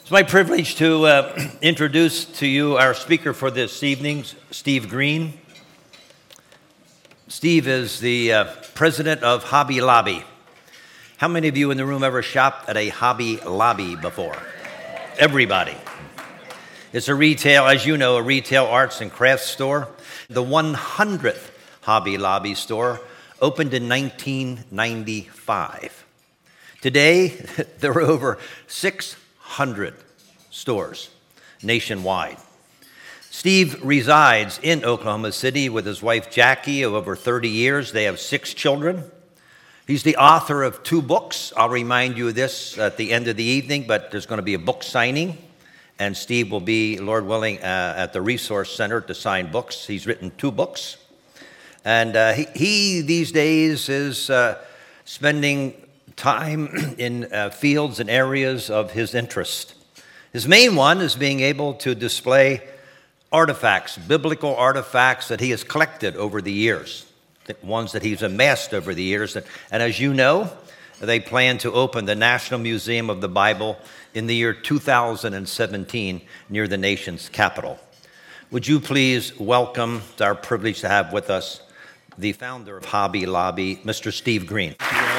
It's my privilege to introduce to you our speaker for this evening, Steve Green. Steve is the president of Hobby Lobby. How many of you in the room ever shopped at a Hobby Lobby before? Everybody. It's a retail, as you know, a retail arts and crafts store. The 100th Hobby Lobby store opened in 1995. Today, there are over 600 stores nationwide. Steve resides in Oklahoma City with his wife Jackie of over 30 years. They have 6 children. He's the author of 2 books. I'll remind you of this at the end of the evening, but there's going to be a book signing, and Steve will be, Lord willing, at the Resource Center to sign books. He's written 2 books, and he these days is spending time in fields and areas of his interest. His main one is being able to display artifacts, biblical artifacts that he has collected over the years, the ones that he's amassed over the years. And as you know, they plan to open the National Museum of the Bible in the year 2017 near the nation's capital. Would you please welcome, it's our privilege to have with us, the founder of Hobby Lobby, Mr. Steve Green.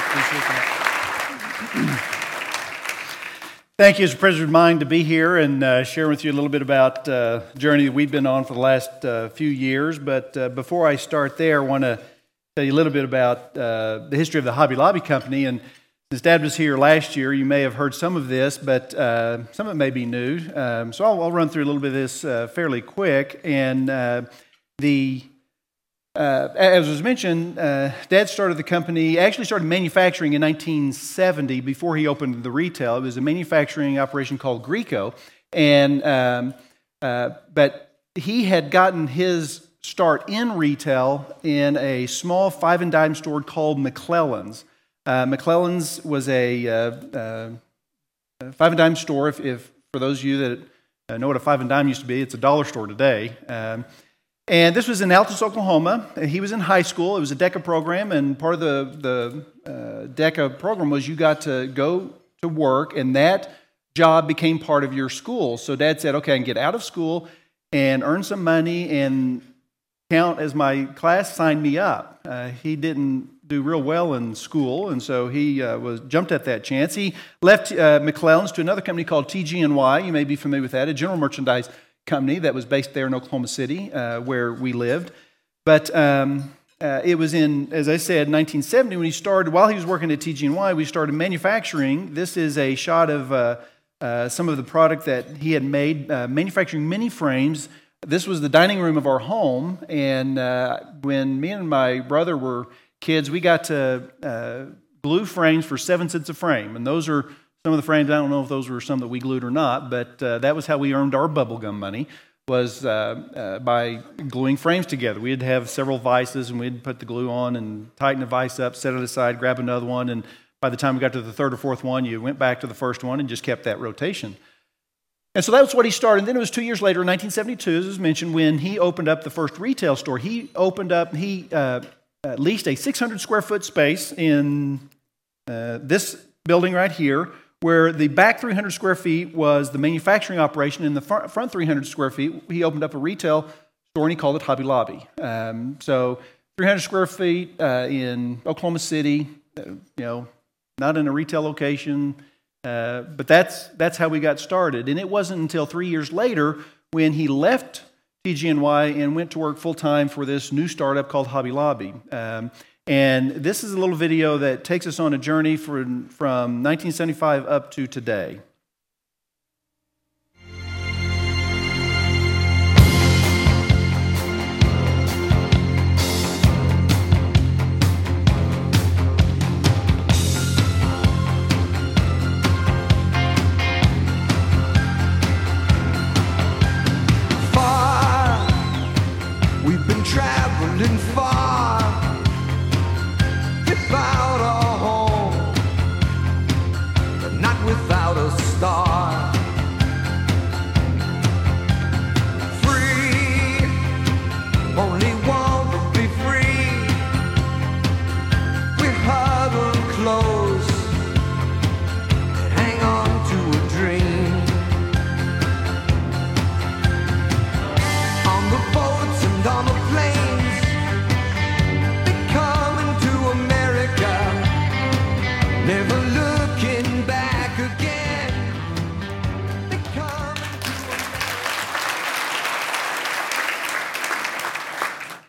Thank you. It's a pleasure of mine to be here and share with you a little bit about the journey that we've been on for the last few years. But before I start there, I want to tell you a little bit about the history of the Hobby Lobby Company. And since Dad was here last year, you may have heard some of this, but some of it may be new. So I'll run through a little bit of this fairly quick. And as was mentioned, Dad started the company, actually started manufacturing in 1970 before he opened the retail. It was a manufacturing operation called Greco, but he had gotten his start in retail in a small 5-and-dime store called McClellan's. McClellan's was a 5-and-dime store. If for those of you that know what a 5-and-dime used to be, it's a dollar store today. And this was in Altus, Oklahoma. He was in high school. It was a DECA program, and part of the DECA program was you got to go to work, and that job became part of your school. So Dad said, okay, I can get out of school and earn some money and count as my class, sign me up. He didn't do real well in school, and so he jumped at that chance. He left McClellan's to another company called TG&Y. You may be familiar with that, a general merchandise company that was based there in Oklahoma City, where we lived. But it was in, as I said, 1970 when he started. While he was working at TG&Y, we started manufacturing. This is a shot of some of the product that he had made, manufacturing mini frames. This was the dining room of our home, and when me and my brother were kids, we got to glue frames for 7 cents a frame, and those are some of the frames. I don't know if those were some that we glued or not, but that was how we earned our bubblegum money, was by gluing frames together. We'd have several vices, and we'd put the glue on and tighten the vice up, set it aside, grab another one, and by the time we got to the 3rd or 4th one, you went back to the first one and just kept that rotation. And so that was what he started. And then it was 2 years later, in 1972, as was mentioned, when he opened up the first retail store. He leased a 600-square-foot space in this building right here, where the back 300 square feet was the manufacturing operation. In the front 300 square feet, he opened up a retail store, and he called it Hobby Lobby. So 300 square feet in Oklahoma City, not in a retail location, but that's how we got started. And it wasn't until 3 years later when he left TG&Y and went to work full-time for this new startup called Hobby Lobby. And this is a little video that takes us on a journey from 1975 up to today. Far, we've been traveling far. Without a home, but not without a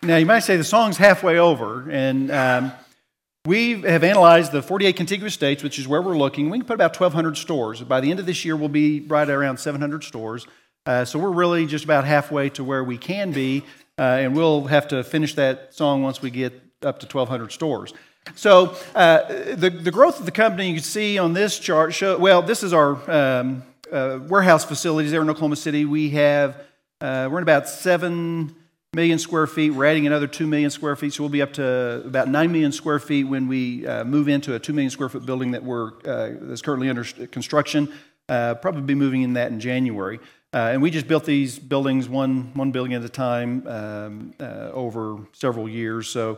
Now, you might say the song's halfway over, and we have analyzed the 48 contiguous states, which is where we're looking. We can put about 1,200 stores. By the end of this year, we'll be right around 700 stores. So we're really just about halfway to where we can be, and we'll have to finish that song once we get up to 1,200 stores. So the growth of the company, you can see on this chart, this is our warehouse facilities there in Oklahoma City. We're in about 7 million square feet. We're adding another 2 million square feet, so we'll be up to about 9 million square feet when we move into a 2 million square foot building that's currently under construction. Probably be moving in that in January. And we just built these buildings one building at a time over several years. So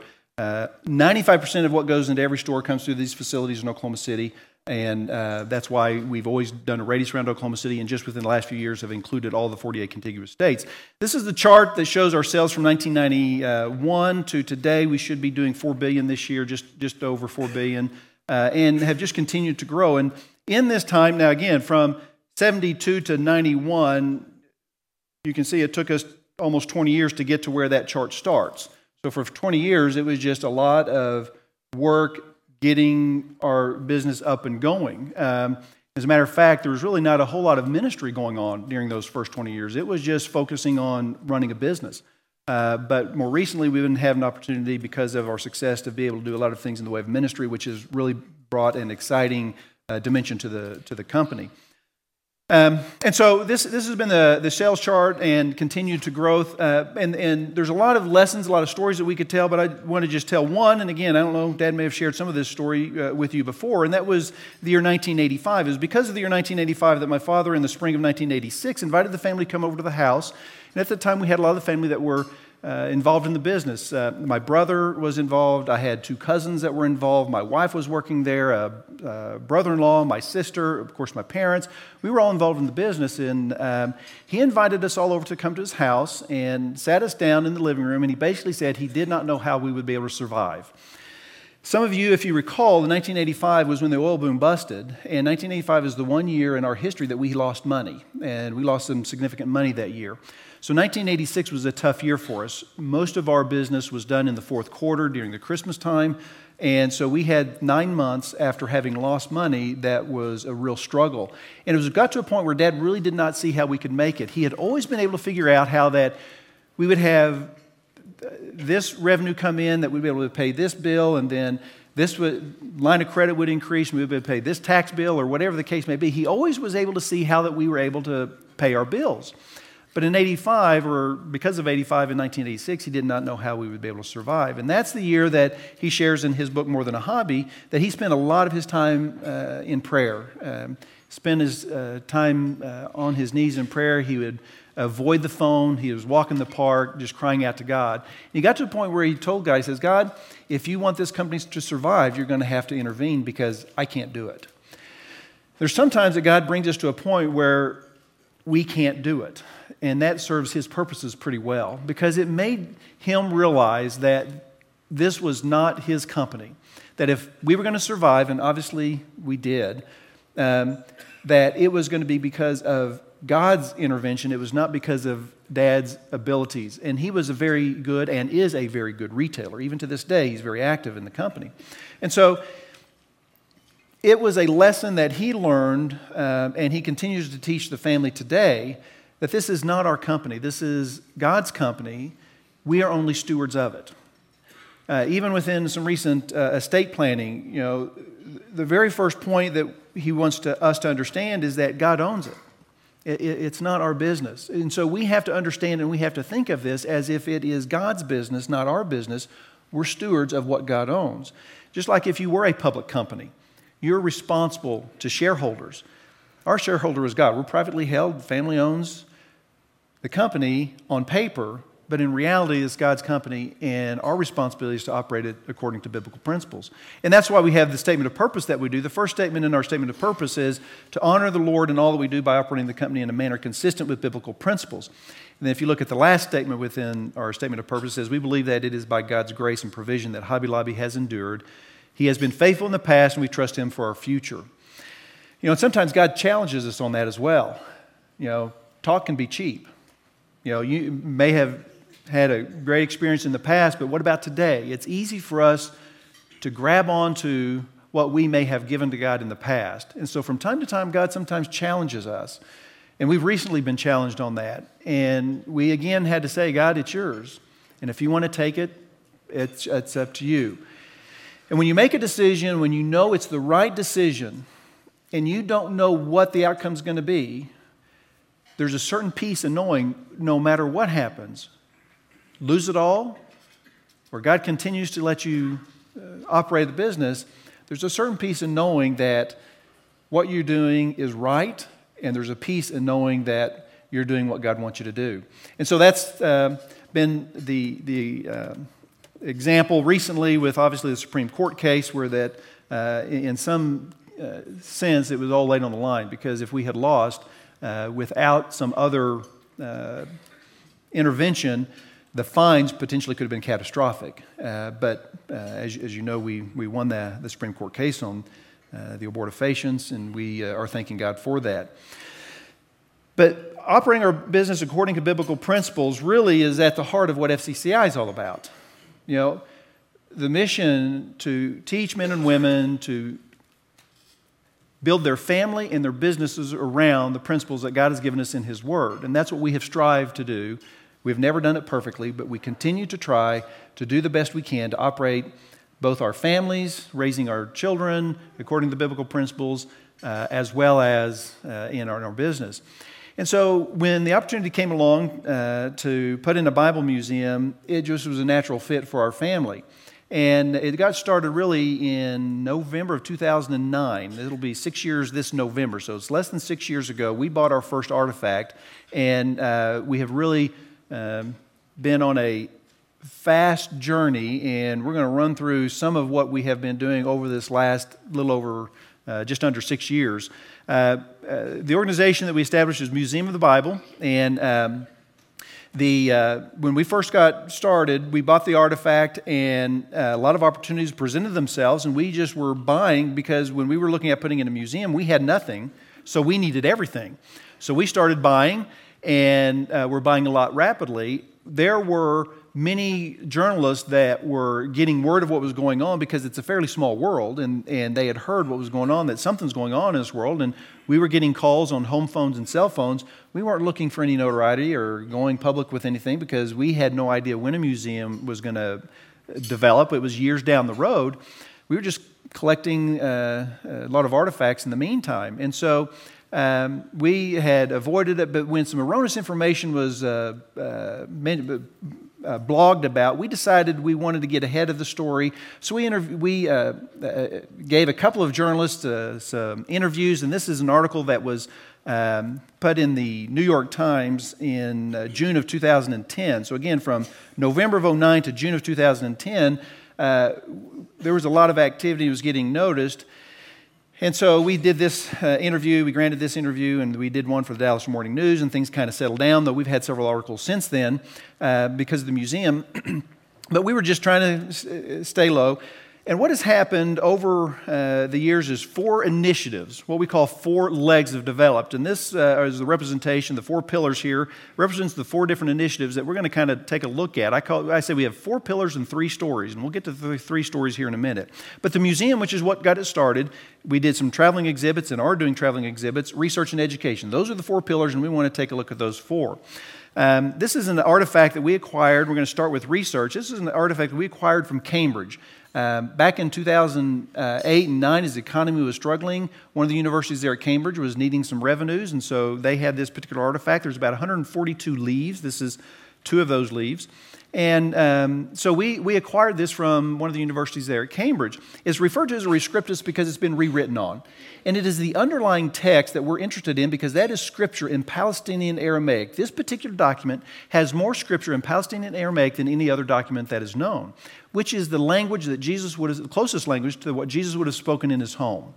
95% of what goes into every store comes through these facilities in Oklahoma City. And that's why we've always done a radius around Oklahoma City, and just within the last few years have included all the 48 contiguous states. This is the chart that shows our sales from 1991 to today. We should be doing $4 billion this year, just over $4 billion, and have just continued to grow. And in this time, now again, from 72 to 91, you can see it took us almost 20 years to get to where that chart starts. So for 20 years, it was just a lot of work getting our business up and going. As a matter of fact, there was really not a whole lot of ministry going on during those first 20 years. It was just focusing on running a business. But more recently, we've been having an opportunity because of our success to be able to do a lot of things in the way of ministry, which has really brought an exciting dimension to the company. And so this has been the sales chart and continued to growth. And there's a lot of lessons, a lot of stories that we could tell, but I want to just tell one. And again, I don't know, Dad may have shared some of this story with you before, and that was the year 1985. It was because of the year 1985 that my father, in the spring of 1986, invited the family to come over to the house. And at the time, we had a lot of the family that were involved in the business. My brother was involved. I had 2 cousins that were involved. My wife was working there, a brother-in-law, my sister, of course, my parents. We were all involved in the business, and he invited us all over to come to his house and sat us down in the living room, and he basically said he did not know how we would be able to survive. Some of you, if you recall, 1985 was when the oil boom busted, and 1985 is the one year in our history that we lost money, and we lost some significant money that year. So 1986 was a tough year for us. Most of our business was done in the fourth quarter during the Christmas time, and so we had 9 months after having lost money that was a real struggle. And it got to a point where Dad really did not see how we could make it. He had always been able to figure out how that we would have this revenue come in, that we'd be able to pay this bill, and then this line of credit would increase, and we would be able to pay this tax bill, or whatever the case may be. He always was able to see how that we were able to pay our bills. But in 85, or because of 85 in 1986, he did not know how we would be able to survive. And that's the year that he shares in his book, More Than a Hobby, that he spent a lot of his time in prayer. Spent his time on his knees in prayer. He would avoid the phone. He was walking the park, just crying out to God. And he got to a point where he told God, he says, God, if you want this company to survive, you're going to have to intervene because I can't do it. There's sometimes that God brings us to a point where we can't do it. And that serves his purposes pretty well, because it made him realize that this was not his company. That if we were going to survive, and obviously we did, that it was going to be because of God's intervention. It was not because of Dad's abilities. And he was a very good and is a very good retailer. Even to this day, he's very active in the company. And so it was a lesson that he learned, and he continues to teach the family today, that this is not our company. This is God's company. We are only stewards of it. Even within some recent estate planning, the very first point that he wants us to understand is that God owns it. It's not our business. And so we have to understand, and we have to think of this as if it is God's business, not our business. We're stewards of what God owns. Just like if you were a public company, you're responsible to shareholders. Our shareholder is God. We're privately held, family owns the company on paper, but in reality it's God's company, and our responsibility is to operate it according to biblical principles. And that's why we have the statement of purpose that we do. The first statement in our statement of purpose is to honor the Lord in all that we do by operating the company in a manner consistent with biblical principles. And then if you look at the last statement within our statement of purpose, it says we believe that it is by God's grace and provision that Hobby Lobby has endured. He has been faithful in the past, and we trust him for our future. And sometimes God challenges us on that as well. Talk can be cheap. You may have had a great experience in the past, but what about today? It's easy for us to grab onto what we may have given to God in the past. And so from time to time, God sometimes challenges us. And we've recently been challenged on that. And we again had to say, God, it's yours. And if you want to take it, it's up to you. And when you make a decision, when you know it's the right decision, and you don't know what the outcome's going to be, there's a certain peace in knowing no matter what happens, lose it all, or God continues to let you operate the business, there's a certain peace in knowing that what you're doing is right, and there's a peace in knowing that you're doing what God wants you to do. And so that's been the example recently with obviously the Supreme Court case where that in some sense it was all laid on the line, because if we had lost without some other intervention, the fines potentially could have been catastrophic. But as you know, we won the Supreme Court case on the abortifacients, and we are thanking God for that. But operating our business according to biblical principles really is at the heart of what FCCI is all about. You know, the mission to teach men and women to build their family and their businesses around the principles that God has given us in His Word. And that's what we have strived to do. We've never done it perfectly, but we continue to try to do the best we can to operate both our families, raising our children according to biblical principles, as well as in our business. And so when the opportunity came along to put in a Bible museum, it just was a natural fit for our family. And it got started really in November of 2009. It'll be 6 years this November, so it's less than 6 years ago. We bought our first artifact, and we have really been on a fast journey, and we're going to run through some of what we have been doing over this last little over just under 6 years. The organization that we established is Museum of the Bible, and when we first got started, we bought the artifact, and a lot of opportunities presented themselves, and we just were buying because when we were looking at putting in a museum, we had nothing, so we needed everything. So we started buying, and we're buying a lot rapidly. There were many journalists that were getting word of what was going on because it's a fairly small world, and they had heard what was going on, that something's going on in this world, and we were getting calls on home phones and cell phones. We weren't looking for any notoriety or going public with anything because we had no idea when a museum was going to develop. It was years down the road. We were just collecting a lot of artifacts in the meantime, and so we had avoided it, but when some erroneous information was blogged about, we decided we wanted to get ahead of the story. So we gave a couple of journalists some interviews, and this is an article that was put in the New York Times in June of 2010. So again, from November of 2009 to June of 2010, there was a lot of activity that was getting noticed. And so we did this interview, we granted this interview, and we did one for the Dallas Morning News, and things kind of settled down, though we've had several articles since then because of the museum. But we were just trying to stay low. And what has happened over the years is 4 initiatives, what we call 4 legs have developed. And this is the representation, the 4 pillars here, represents the 4 different initiatives that we're going to kind of take a look at. I say we have 4 pillars and 3 stories, and we'll get to the 3 stories here in a minute. But the museum, which is what got it started, we did some traveling exhibits and are doing traveling exhibits, research and education. Those are the 4 pillars, and we want to take a look at those 4. This is an artifact that we acquired. We're going to start with research. This is an artifact that we acquired from Cambridge. Back in 2008 and 2009, as the economy was struggling, one of the universities there at Cambridge was needing some revenues, and so they had this particular artifact. There's about 142 leaves. This is 2 of those leaves. And so we acquired this from one of the universities there at Cambridge. It's referred to as a rescriptus because it's been rewritten on. And it is the underlying text that we're interested in because that is scripture in Palestinian Aramaic. This particular document has more scripture in Palestinian Aramaic than any other document that is known, which is the language that the closest language to what Jesus would have spoken in his home.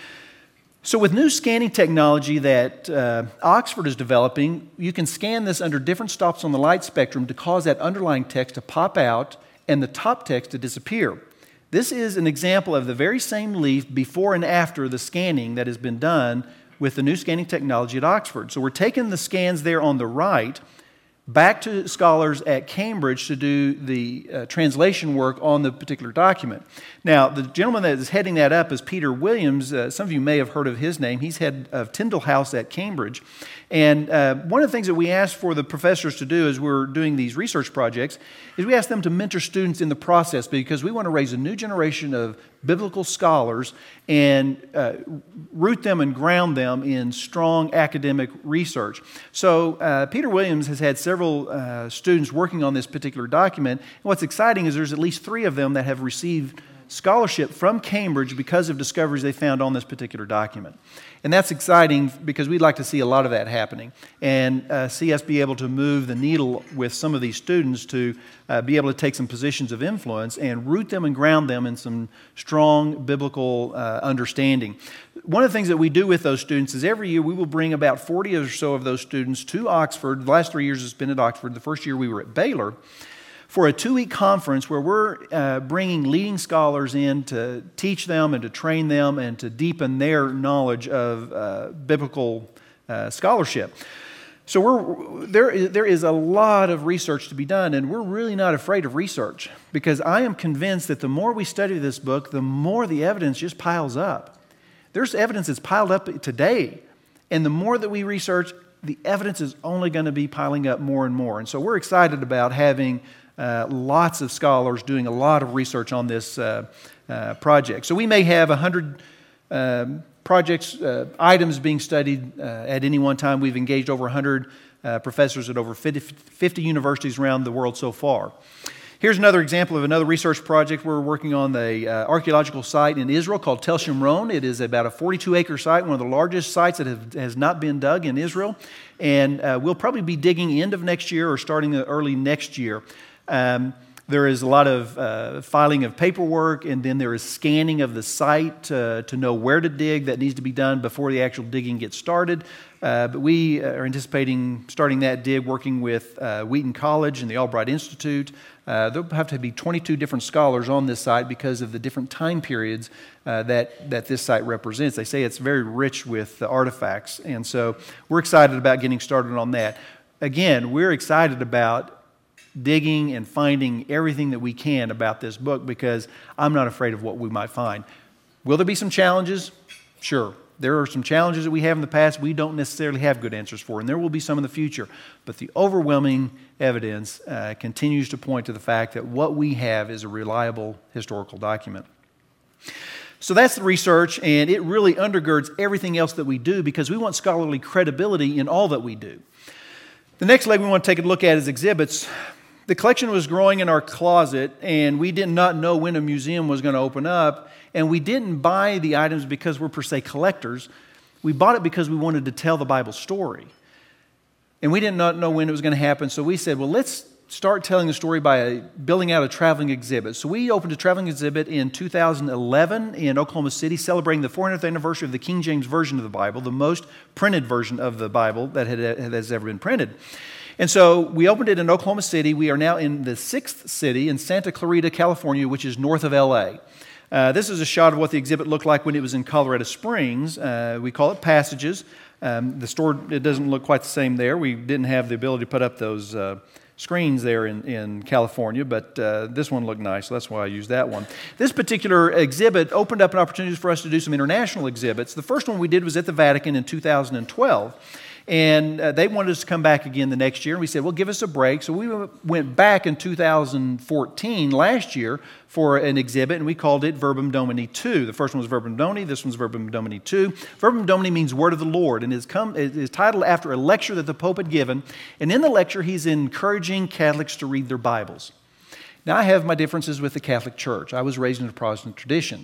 So with new scanning technology that Oxford is developing, you can scan this under different stops on the light spectrum to cause that underlying text to pop out and the top text to disappear. This is an example of the very same leaf before and after the scanning that has been done with the new scanning technology at Oxford. So we're taking the scans there on the right. back to scholars at Cambridge to do the translation work on the particular document. Now, the gentleman that is heading that up is Peter Williams. Some of you may have heard of his name. He's head of Tyndall House at Cambridge. And one of the things that we ask for the professors to do as we're doing these research projects is we ask them to mentor students in the process, because we want to raise a new generation of biblical scholars and root them and ground them in strong academic research. So Peter Williams has had several students working on this particular document. And what's exciting is there's at least 3 of them that have received scholarship from Cambridge because of discoveries they found on this particular document. And that's exciting because we'd like to see a lot of that happening and see us be able to move the needle with some of these students to be able to take some positions of influence and root them and ground them in some strong biblical understanding. One of the things that we do with those students is every year we will bring about 40 or so of those students to Oxford. The last 3 years it's been at Oxford. The first year we were at Baylor, for a 2-week conference where we're bringing leading scholars in to teach them and to train them and to deepen their knowledge of biblical scholarship. So there is a lot of research to be done, and we're really not afraid of research, because I am convinced that the more we study this book, the more the evidence just piles up. There's evidence that's piled up today, and the more that we research, the evidence is only going to be piling up more and more. And so we're excited about having lots of scholars doing a lot of research on this project. So we may have 100 projects, items being studied at any one time. We've engaged over 100 professors at over 50 universities around the world so far. Here's another example of another research project. We're working on the archaeological site in Israel called Tel Shimron. It is about a 42-acre site, one of the largest sites that has not been dug in Israel. And we'll probably be digging end of next year or starting early next year. There is a lot of filing of paperwork, and then there is scanning of the site to know where to dig. That needs to be done before the actual digging gets started. But we are anticipating starting that dig working with Wheaton College and the Albright Institute. There'll have to be 22 different scholars on this site because of the different time periods that this site represents. They say it's very rich with artifacts, and so we're excited about getting started on that. Again, we're excited about digging and finding everything that we can about this book, because I'm not afraid of what we might find. Will there be some challenges? Sure. There are some challenges that we have in the past we don't necessarily have good answers for, and there will be some in the future. But the overwhelming evidence continues to point to the fact that what we have is a reliable historical document. So that's the research, and it really undergirds everything else that we do, because we want scholarly credibility in all that we do. The next leg we want to take a look at is exhibits. The collection was growing in our closet, and we did not know when a museum was going to open up, and we didn't buy the items because we're per se collectors. We bought it because we wanted to tell the Bible story. And we did not know when it was going to happen, so we said, well, let's start telling the story by building out a traveling exhibit. So we opened a traveling exhibit in 2011 in Oklahoma City, celebrating the 400th anniversary of the King James Version of the Bible, the most printed version of the Bible that has ever been printed. And so we opened it in Oklahoma City. We are now in the 6th city in Santa Clarita, California, which is north of L.A. This is a shot of what the exhibit looked like when it was in Colorado Springs. We call it Passages. The store, it doesn't look quite the same there. We didn't have the ability to put up those screens there in California, but this one looked nice, so that's why I used that one. This particular exhibit opened up an opportunity for us to do some international exhibits. The first one we did was at the Vatican in 2012. And they wanted us to come back again the next year. And we said, well, give us a break. So we went back in 2014, last year, for an exhibit, and we called it Verbum Domini 2. The first one was Verbum Domini. This one's Verbum Domini 2. Verbum Domini means Word of the Lord, and it is titled after a lecture that the Pope had given. And in the lecture, he's encouraging Catholics to read their Bibles. Now, I have my differences with the Catholic Church. I was raised in a Protestant tradition.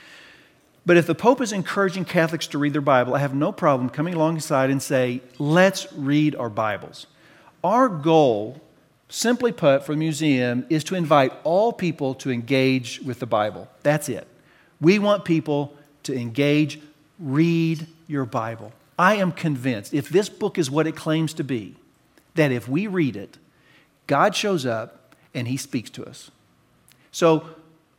But if the Pope is encouraging Catholics to read their Bible, I have no problem coming alongside and say, let's read our Bibles. Our goal, simply put, for the museum is to invite all people to engage with the Bible. That's it. We want people to engage, read your Bible. I am convinced, if this book is what it claims to be, that if we read it, God shows up and He speaks to us. So,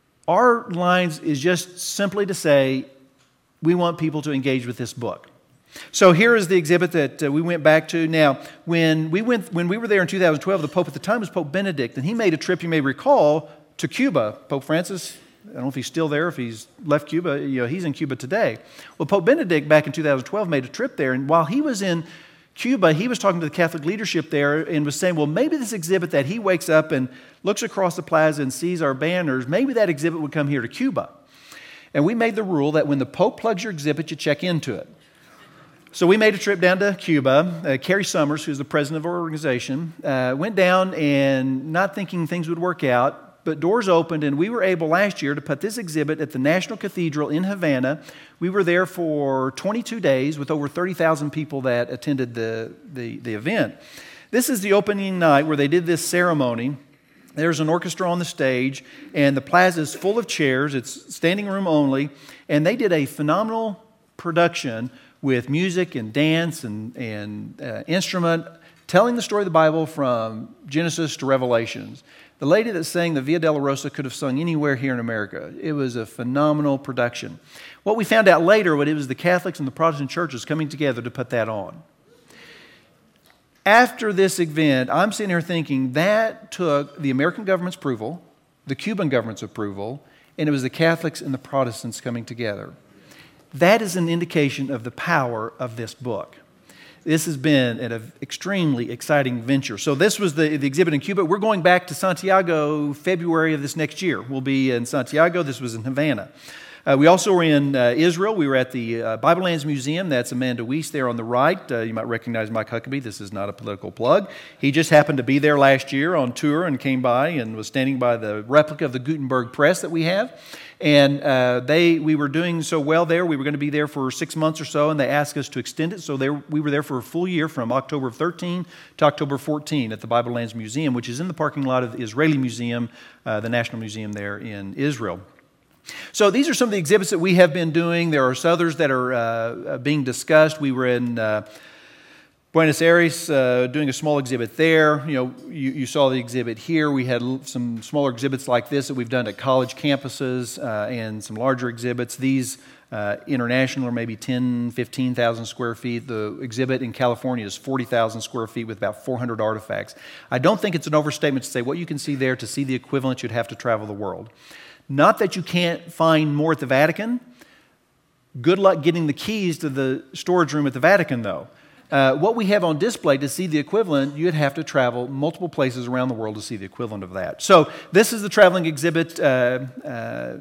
our lines is just simply to say we want people to engage with this book. So here is the exhibit that we went back to. Now, when we were there in 2012, the Pope at the time was Pope Benedict, and he made a trip, you may recall, to Cuba. Pope Francis, I don't know if he's still there, if he's left Cuba, he's in Cuba today. Well, Pope Benedict back in 2012 made a trip there, and while he was in Cuba, he was talking to the Catholic leadership there and was saying, well, maybe this exhibit that he wakes up and looks across the plaza and sees our banners, maybe that exhibit would come here to Cuba. And we made the rule that when the Pope plugs your exhibit, you check into it. So we made a trip down to Cuba. Carrie Summers, who's the president of our organization, went down and not thinking things would work out, but doors opened, and we were able last year to put this exhibit at the National Cathedral in Havana. We were there for 22 days with over 30,000 people that attended the event. This is the opening night where they did this ceremony. There's an orchestra on the stage, and the plaza is full of chairs. It's standing room only, and they did a phenomenal production with music and dance and instrument, telling the story of the Bible from Genesis to Revelations. The lady that sang the Via Dolorosa could have sung anywhere here in America. It was a phenomenal production. What we found out later, it was the Catholics and the Protestant churches coming together to put that on. After this event, I'm sitting here thinking that took the American government's approval, the Cuban government's approval, and it was the Catholics and the Protestants coming together. That is an indication of the power of this book. This has been an extremely exciting venture. So this was the exhibit in Cuba. We're going back to Santiago February of this next year. We'll be in Santiago. This was in Havana. We also were in Israel. We were at the Bible Lands Museum. That's Amanda Weiss there on the right. You might recognize Mike Huckabee. This is not a political plug. He just happened to be there last year on tour and came by and was standing by the replica of the Gutenberg press that we have. And we were doing so well there. We were going to be there for 6 months or so, and they asked us to extend it. So we were there for a full year from October 13 to October 14 at the Bible Lands Museum, which is in the parking lot of the Israeli Museum, the National Museum there in Israel. So these are some of the exhibits that we have been doing. There are others that are being discussed. We were in Buenos Aires doing a small exhibit there. You saw the exhibit here. We had some smaller exhibits like this that we've done at college campuses and some larger exhibits. These international are maybe 10, 15,000 square feet. The exhibit in California is 40,000 square feet with about 400 artifacts. I don't think it's an overstatement to say what you can see there, to see the equivalent, you'd have to travel the world. Not that you can't find more at the Vatican. Good luck getting the keys to the storage room at the Vatican, though. What we have on display, to see the equivalent, you'd have to travel multiple places around the world to see the equivalent of that. So this is the traveling exhibit area,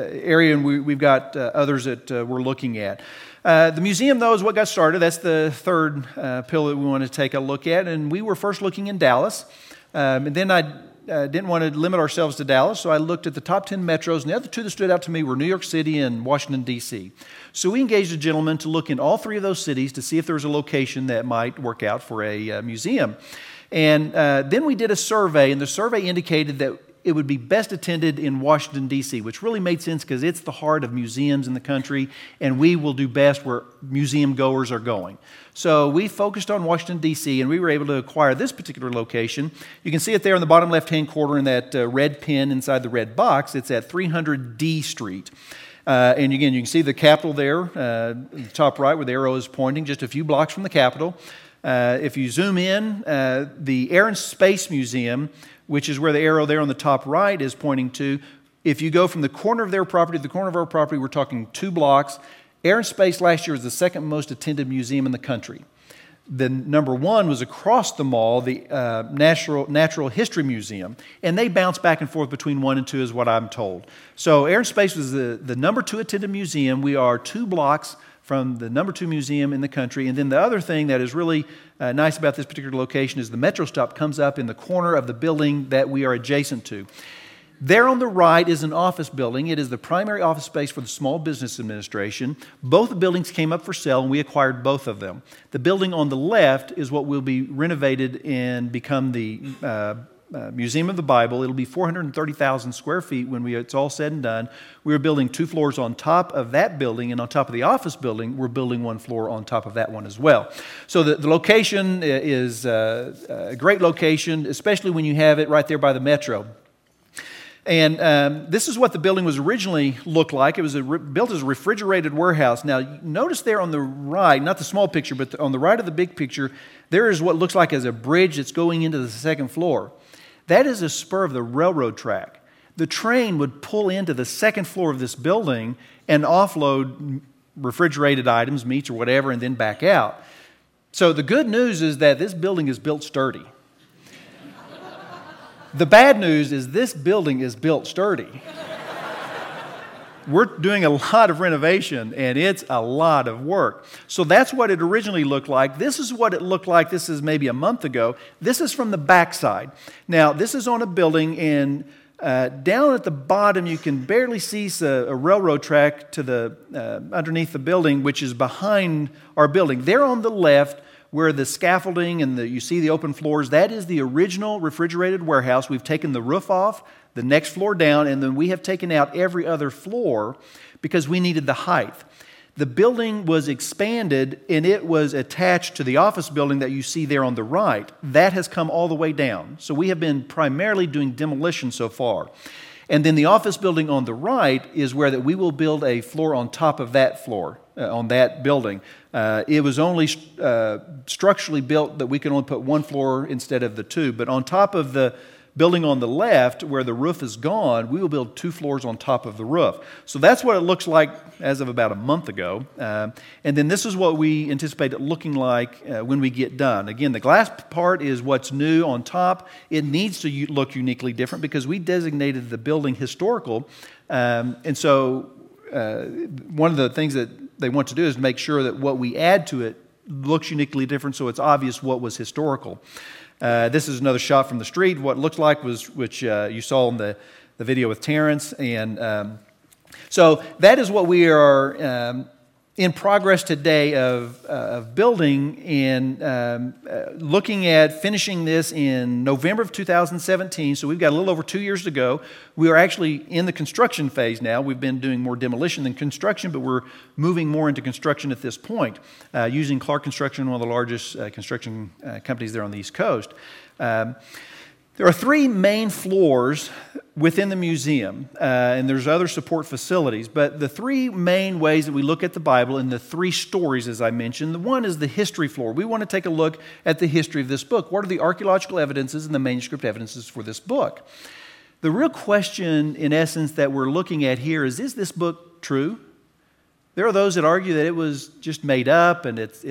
and we've got others that we're looking at. The museum, though, is what got started. That's the third pillar that we want to take a look at. And we were first looking in Dallas. And then I didn't want to limit ourselves to Dallas, so I looked at the top 10 metros, and the other two that stood out to me were New York City and Washington, D.C. So we engaged a gentleman to look in all three of those cities to see if there was a location that might work out for a museum. And then we did a survey, and the survey indicated that it would be best attended in Washington, D.C., which really made sense because it's the heart of museums in the country, and we will do best where museum goers are going. So we focused on Washington, D.C., and we were able to acquire this particular location. You can see it there in the bottom left-hand corner in that red pin inside the red box. It's at 300 D Street. And again, you can see the Capitol there, the top right where the arrow is pointing, just a few blocks from the Capitol. If you zoom in, the Air and Space Museum, which is where the arrow there on the top right is pointing to, if you go from the corner of their property to the corner of our property, we're talking 2 blocks. Air and Space last year was the second most attended museum in the country. The number one was across the mall, the Natural History Museum, and they bounce back and forth between 1 and 2 is what I'm told. So Air and Space was the number 2 attended museum. We are 2 blocks from the number 2 museum in the country. And then the other thing that is really nice about this particular location is the Metro stop comes up in the corner of the building that we are adjacent to. There on the right is an office building. It is the primary office space for the Small Business Administration. Both buildings came up for sale, and we acquired both of them. The building on the left is what will be renovated and become the Museum of the Bible. It'll be 430,000 square feet when it's all said and done. We're building 2 floors on top of that building, and on top of the office building, we're building 1 floor on top of that one as well. So the location is a great location, especially when you have it right there by the Metro. And this is what the building was originally looked like. It was built as a refrigerated warehouse. Now, notice there on the right, not the small picture, but on the right of the big picture, there is what looks like as a bridge that's going into the second floor. That is a spur of the railroad track. The train would pull into the second floor of this building and offload refrigerated items, meats or whatever, and then back out. So the good news is that this building is built sturdy. The bad news is this building is built sturdy. We're doing a lot of renovation, and it's a lot of work. So that's what it originally looked like. This is what it looked like. This is maybe a month ago. This is from the backside. Now, this is on a building, and down at the bottom, you can barely see a railroad track to the underneath the building, which is behind our building. There on the left, where the scaffolding and you see the open floors, that is the original refrigerated warehouse. We've taken the roof off, the next floor down, and then we have taken out every other floor because we needed the height. The building was expanded, and it was attached to the office building that you see there on the right. That has come all the way down. So we have been primarily doing demolition so far. And then the office building on the right is where that we will build a floor on top of that floor, on that building. It was only structurally built that we can only put one floor instead of the two. But on top of the building on the left, where the roof is gone, we will build 2 floors on top of the roof. So that's what it looks like as of about a month ago. And then this is what we anticipate it looking like when we get done. Again, the glass part is what's new on top. It needs to look uniquely different because we designated the building historical. And so one of the things that they want to do is make sure that what we add to it looks uniquely different so it's obvious what was historical. This is another shot from the street. What it looked like was, which you saw in the video with Terrence. And so that is what we are in progress today of building and looking at finishing this in November of 2017. So we've got a little over 2 years to go. We are actually in the construction phase now. We've been doing more demolition than construction, but we're moving more into construction at this point, using Clark Construction, one of the largest construction companies there on the East Coast. There are 3 main floors within the museum, and there's other support facilities, but the 3 main ways that we look at the Bible and the 3 stories, as I mentioned, the one is the history floor. We want to take a look at the history of this book. What are the archaeological evidences and the manuscript evidences for this book? The real question, in essence, that we're looking at here is this book true? There are those that argue that it was just made up and it's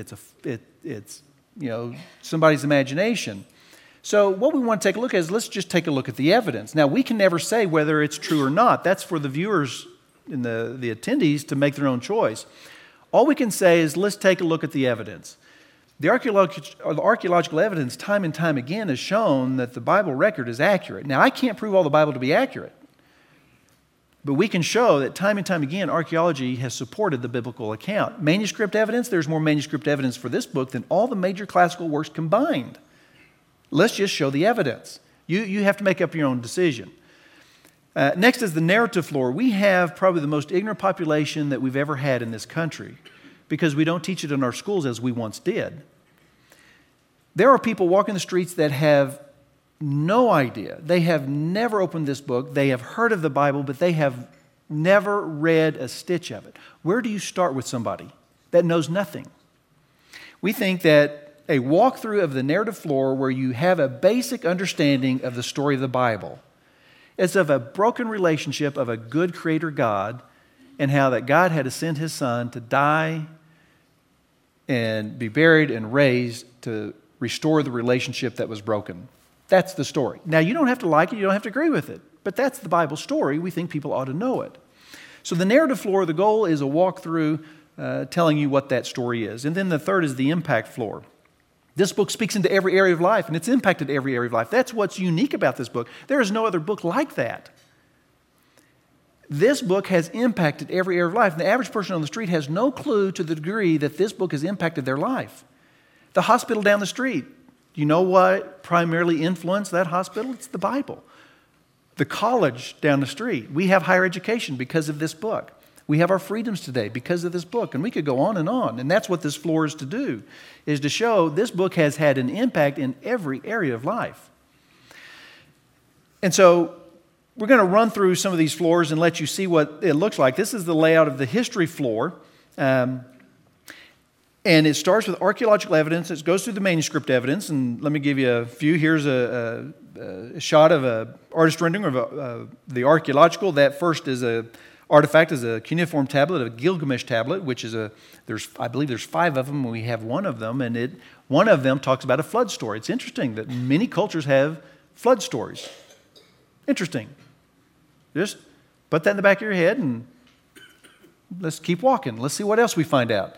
somebody's imagination. So what we want to take a look at is let's just take a look at the evidence. Now, we can never say whether it's true or not. That's for the viewers and the attendees to make their own choice. All we can say is let's take a look at the evidence. The archaeological evidence time and time again has shown that the Bible record is accurate. Now, I can't prove all the Bible to be accurate, but we can show that time and time again archaeology has supported the biblical account. Manuscript evidence, there's more manuscript evidence for this book than all the major classical works combined. Let's just show the evidence. You have to make up your own decision. Next is the narrative floor. We have probably the most ignorant population that we've ever had in this country because we don't teach it in our schools as we once did. There are people walking the streets that have no idea. They have never opened this book. They have heard of the Bible, but they have never read a stitch of it. Where do you start with somebody that knows nothing? We think that a walkthrough of the narrative floor where you have a basic understanding of the story of the Bible is of a broken relationship of a good creator God and how that God had to send his son to die and be buried and raised to restore the relationship that was broken. That's the story. Now, you don't have to like it, you don't have to agree with it, but that's the Bible story. We think people ought to know it. So the narrative floor, the goal is a walkthrough telling you what that story is. And then the third is the impact floor. This book speaks into every area of life, and it's impacted every area of life. That's what's unique about this book. There is no other book like that. This book has impacted every area of life, and the average person on the street has no clue to the degree that this book has impacted their life. The hospital down the street, you know what primarily influenced that hospital? It's the Bible. The college down the street, we have higher education because of this book. We have our freedoms today because of this book, and we could go on, and that's what this floor is to do, is to show this book has had an impact in every area of life. And so we're going to run through some of these floors and let you see what it looks like. This is the layout of the history floor. And it starts with archaeological evidence. It goes through the manuscript evidence. And let me give you a few. Here's a shot of an artist rendering of the archaeological. That first is a artifact is a cuneiform tablet, a Gilgamesh tablet, which is I believe there's 5 of them, and we have one of them, and one of them talks about a flood story. It's interesting that many cultures have flood stories. Interesting. Just put that in the back of your head, and let's keep walking. Let's see what else we find out.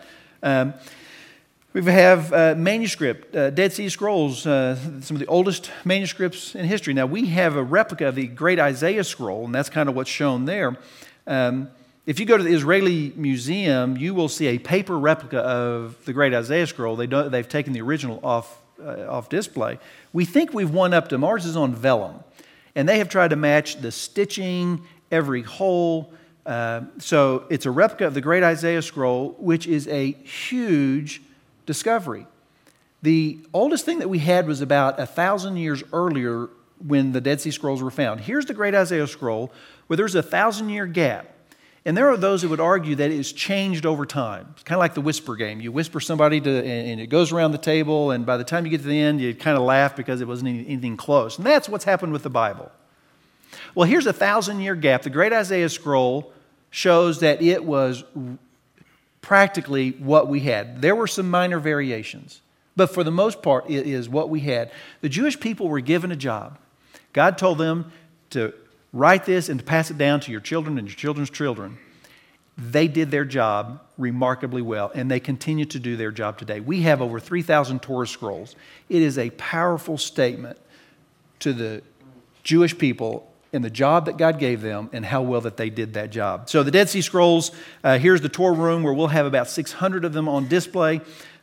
We have manuscript, Dead Sea Scrolls, some of the oldest manuscripts in history. Now, we have a replica of the Great Isaiah Scroll, and that's kind of what's shown there. If you go to the Israeli Museum, you will see a paper replica of the Great Isaiah Scroll. They've taken the original off display. We think we've one-upped them. Ours is on vellum, and they have tried to match the stitching, every hole. So it's a replica of the Great Isaiah Scroll, which is a huge discovery. The oldest thing that we had was about 1,000 years earlier when the Dead Sea Scrolls were found. Here's the Great Isaiah Scroll, where there's a 1,000-year gap. And there are those who would argue that it's changed over time. It's kind of like the whisper game. You whisper somebody and it goes around the table, and by the time you get to the end, you kind of laugh because it wasn't anything close. And that's what's happened with the Bible. Well, here's a 1,000-year gap. The Great Isaiah Scroll shows that it was practically what we had. There were some minor variations, but for the most part, it is what we had. The Jewish people were given a job. God told them to write this and to pass it down to your children and your children's children. They did their job remarkably well, and they continue to do their job today. We have over 3,000 Torah scrolls. It is a powerful statement to the Jewish people and the job that God gave them and how well that they did that job. So the Dead Sea Scrolls, here's the Torah room where we'll have about 600 of them on display.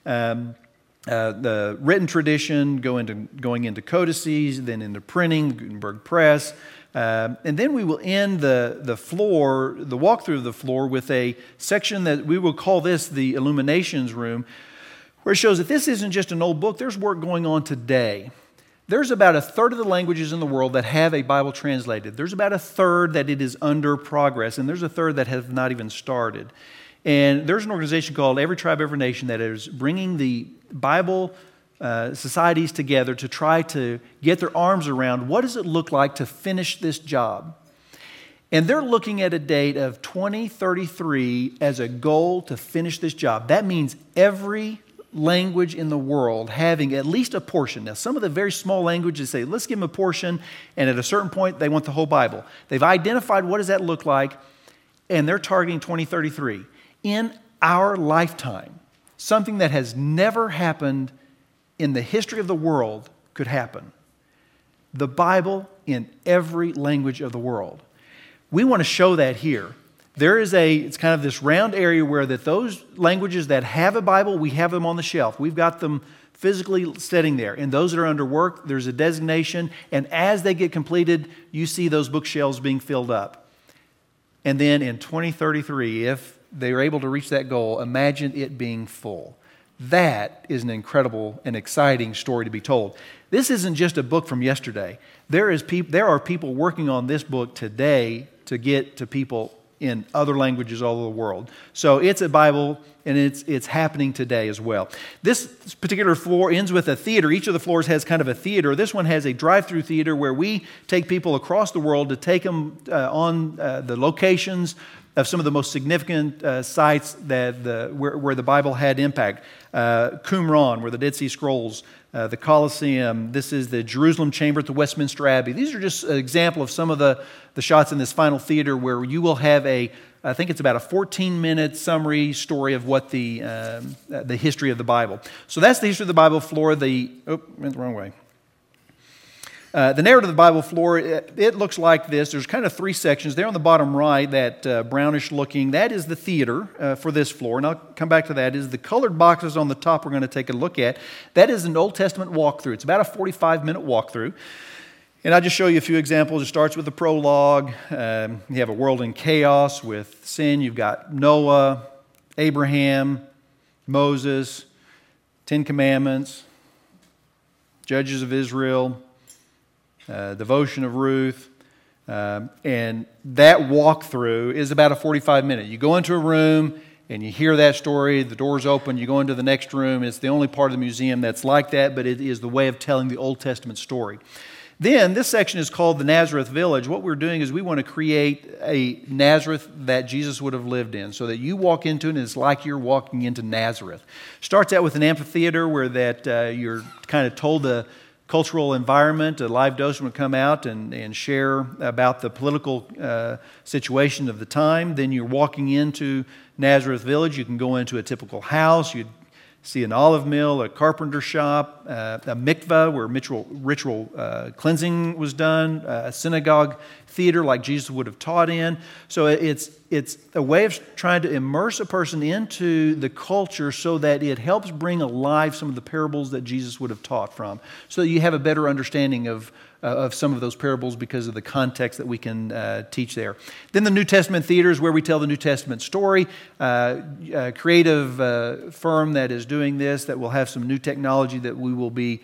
The written tradition going into codices, then into printing, Gutenberg Press. And then we will end the walkthrough of the floor with a section that we will call this the Illuminations Room, where it shows that this isn't just an old book. There's work going on today. There's about 1/3 of the languages in the world that have a Bible translated. There's about 1/3 that it is under progress, and there's 1/3 that have not even started. And there's an organization called Every Tribe, Every Nation that is bringing the Bible societies together to try to get their arms around what does it look like to finish this job. And they're looking at a date of 2033 as a goal to finish this job. That means every language in the world having at least a portion. Now, some of the very small languages say, let's give them a portion, and at a certain point, they want the whole Bible. They've identified what does that look like, and they're targeting 2033. In our lifetime, something that has never happened in the history of the world could happen. The Bible in every language of the world. We want to show that here. It's kind of this round area where those languages that have a Bible, we have them on the shelf. We've got them physically sitting there. And those that are under work, there's a designation. And as they get completed, you see those bookshelves being filled up. And then in 2033, if they are able to reach that goal, imagine it being full. That is an incredible and exciting story to be told. This isn't just a book from yesterday. There are people working on this book today to get to people in other languages all over the world. So it's a Bible, and it's happening today as well. This particular floor ends with a theater. Each of the floors has kind of a theater. This one has a drive-through theater where we take people across the world to take them on the locations of some of the most significant sites where the Bible had impact. Qumran, where the Dead Sea Scrolls, the Colosseum. This is the Jerusalem Chamber at the Westminster Abbey. These are just an example of some of the shots in this final theater where you will have I think it's about a 14-minute summary story of what the history of the Bible. So that's the history of the Bible floor. Went the wrong way. The narrative of the Bible floor, it looks like this. There's kind of 3 sections. There on the bottom right, that brownish looking, that is the theater for this floor. And I'll come back to that. Is the colored boxes on the top we're going to take a look at. That is an Old Testament walkthrough. It's about a 45-minute walkthrough. And I'll just show you a few examples. It starts with the prologue. You have a world in chaos with sin. You've got Noah, Abraham, Moses, 10 Commandments, Judges of Israel, devotion of Ruth, And that walkthrough is about a 45-minute. You go into a room and you hear that story, the door's open, you go into the next room. It's the only part of the museum that's like that, but it is the way of telling the Old Testament story. Then this section is called the Nazareth Village. What we're doing is we want to create a Nazareth that Jesus would have lived in, so that you walk into it and it's like you're walking into Nazareth. Starts out with an amphitheater where you're kind of told the cultural environment. A live docent would come out and share about the political situation of the time. Then you're walking into Nazareth Village. You can go into a typical house. You'd see an olive mill, a carpenter shop, a mikveh where ritual cleansing was done, a synagogue theater like Jesus would have taught in. So it's a way of trying to immerse a person into the culture so that it helps bring alive some of the parables that Jesus would have taught from, so that you have a better understanding of some of those parables because of the context that we can teach there. Then the New Testament theater is where we tell the New Testament story. A creative firm that is doing this, that will have some new technology that we will be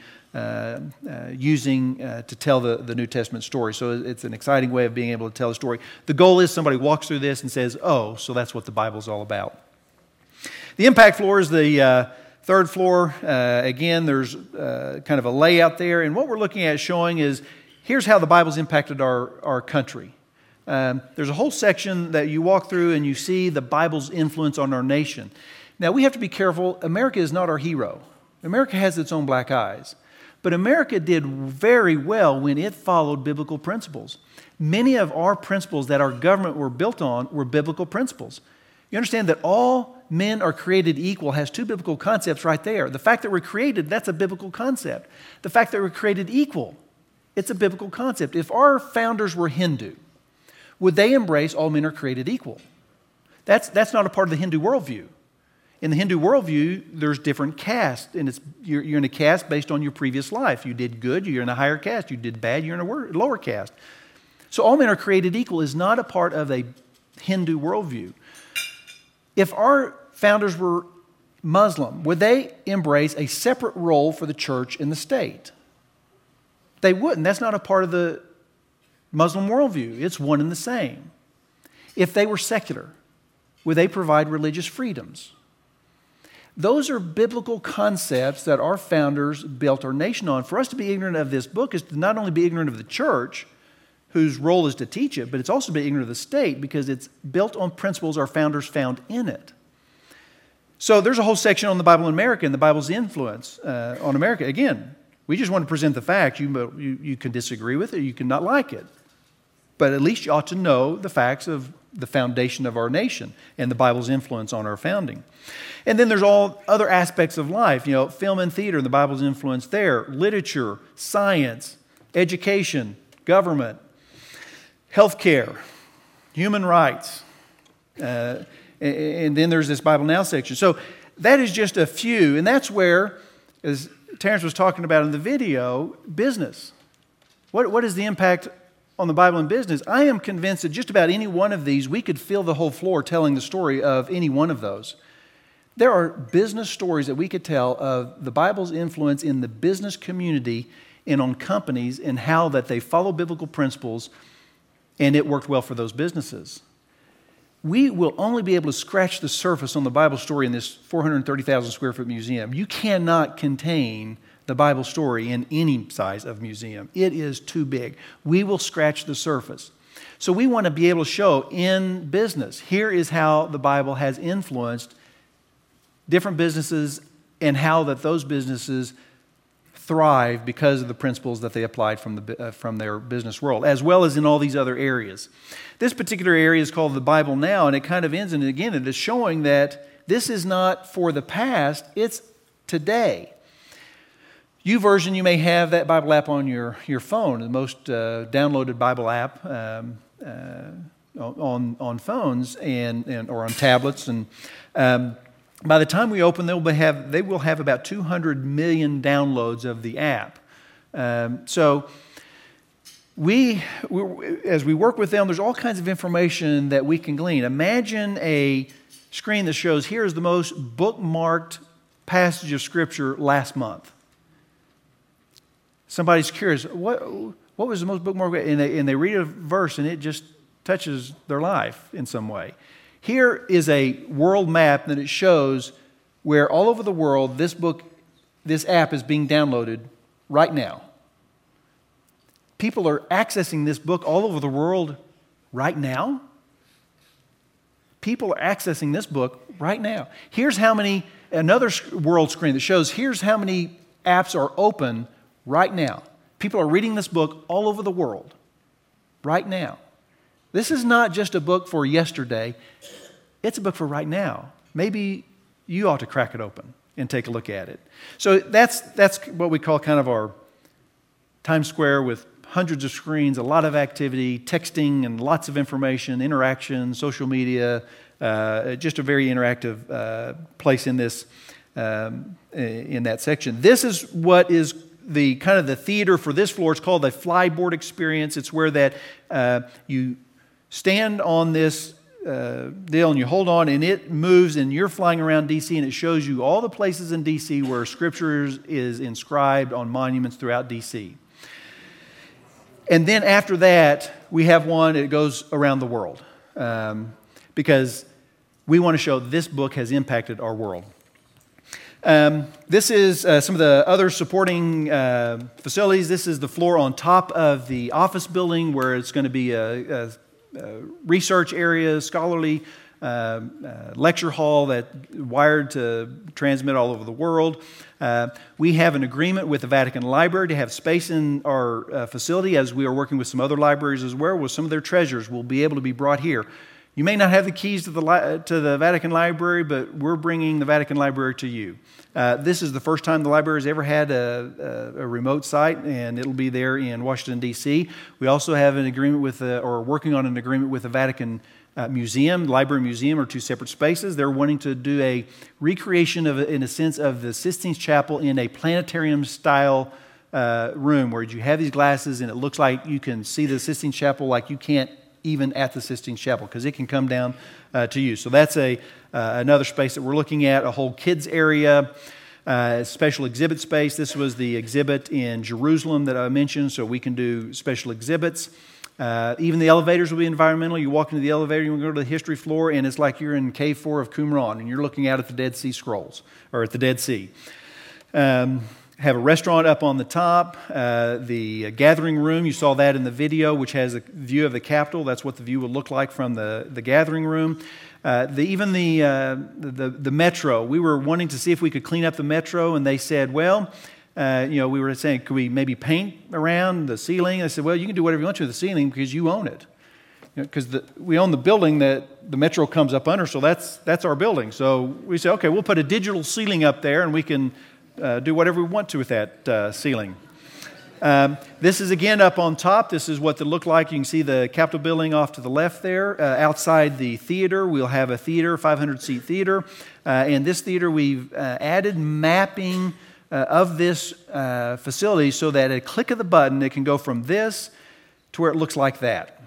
using to tell the New Testament story. So it's an exciting way of being able to tell a story. The goal is somebody walks through this and says, oh, so that's what the Bible's all about. The impact floor is the third floor. Again, there's kind of a layout there. And what we're looking at showing is, here's how the Bible's impacted our country. There's a whole section that you walk through and you see the Bible's influence on our nation. Now, we have to be careful. America is not our hero. America has its own black eyes. But America did very well when it followed biblical principles. Many of our principles that our government were built on were biblical principles. You understand that all men are created equal has two biblical concepts right there. The fact that we're created, that's a biblical concept. The fact that we're created equal, it's a biblical concept. If our founders were Hindu, would they embrace all men are created equal? That's not a part of the Hindu worldview. In the Hindu worldview, there's different castes, and you're in a caste based on your previous life. You did good, you're in a higher caste. You did bad, you're in a lower caste. So all men are created equal is not a part of a Hindu worldview. If our founders were Muslim, would they embrace a separate role for the church in the state? They wouldn't. That's not a part of the Muslim worldview. It's one and the same. If they were secular, would they provide religious freedoms? Those are biblical concepts that our founders built our nation on. For us to be ignorant of this book is to not only be ignorant of the church, whose role is to teach it, but it's also to be ignorant of the state because it's built on principles our founders found in it. So there's a whole section on the Bible in America and the Bible's influence on America. Again, we just want to present the facts. You can disagree with it, you can not like it. But at least you ought to know the facts of the foundation of our nation and the Bible's influence on our founding. And then there's all other aspects of life, film and theater, and the Bible's influence there, literature, science, education, government, healthcare, human rights. And then there's this Bible Now section. So that is just a few, and that's where, as Terrence was talking about in the video, business. What is the impact on the Bible and business? I am convinced that just about any one of these, we could fill the whole floor telling the story of any one of those. There are business stories that we could tell of the Bible's influence in the business community and on companies and how that they follow biblical principles and it worked well for those businesses. We will only be able to scratch the surface on the Bible story in this 430,000 square foot museum. You cannot contain the Bible story in any size of museum. It is too big. We will scratch the surface. So we want to be able to show in business, here is how the Bible has influenced different businesses and how that those businesses thrive because of the principles that they applied from their business world, as well as in all these other areas. This particular area is called the Bible Now, and it kind of ends, and again, it is showing that this is not for the past, it's today. YouVersion, you may have that Bible app on your phone, the most downloaded Bible app on phones and or on tablets. And by the time we open, they will have about 200 million downloads of the app. So as we work with them, there's all kinds of information that we can glean. Imagine a screen that shows here is the most bookmarked passage of Scripture last month. Somebody's curious, What was the most bookmarked? And they read a verse, and it just touches their life in some way. Here is a world map that it shows where all over the world this app is being downloaded right now. People are accessing this book all over the world right now. People are accessing this book right now. Here's how many, another world screen that shows here's how many apps are open right now. People are reading this book all over the world right now. This is not just a book for yesterday. It's a book for right now. Maybe you ought to crack it open and take a look at it. So that's what we call kind of our Times Square with hundreds of screens, a lot of activity, texting and lots of information, interaction, social media, just a very interactive place in this, in that section. This is what is the kind of the theater for this floor. It's called the flyboard experience. It's where that you stand on this deal and you hold on and it moves and you're flying around D.C. and it shows you all the places in D.C. where Scripture is inscribed on monuments throughout D.C. And then after that, we have one that goes around the world because we want to show this book has impacted our world. This is some of the other supporting facilities. This is the floor on top of the office building where it's going to be a research area, scholarly lecture hall that wired to transmit all over the world. We have an agreement with the Vatican Library to have space in our facility as we are working with some other libraries as well, where some of their treasures will be able to be brought here. You may not have the keys to the Vatican Library, but we're bringing the Vatican Library to you. This is the first time the library has ever had a remote site, and it'll be there in Washington, D.C. We also have an agreement with, or working on an agreement with the Vatican Museum. Library Museum are two separate spaces. They're wanting to do a recreation of, in a sense, of the Sistine Chapel in a planetarium-style room where you have these glasses and it looks like you can see the Sistine Chapel like you can't even at the Sistine Chapel because it can come down to you. So that's another space that we're looking at, a whole kids area, special exhibit space. This was the exhibit in Jerusalem that I mentioned, so we can do special exhibits. Even the elevators will be environmental. You walk into the elevator, you go to the history floor, and it's like you're in Cave 4 of Qumran, and you're looking out at the Dead Sea Scrolls, or at the Dead Sea. Have a restaurant up on the top. The gathering room, you saw that in the video, which has a view of the Capitol. That's what the view would look like from the gathering room. Even the metro, we were wanting to see if we could clean up the metro, and they said, well, we were saying, could we maybe paint around the ceiling? I said, well, you can do whatever you want to the ceiling because you own it. Because we own the building that the metro comes up under, so that's our building. So we said, okay, we'll put a digital ceiling up there, and we can do whatever we want to with that ceiling. This is again up on top. This is what they look like. You can see the Capitol building off to the left there. Outside the theater, we'll have a theater, 500-seat theater. And this theater, we've added mapping of this facility so that at a click of the button, it can go from this to where it looks like that.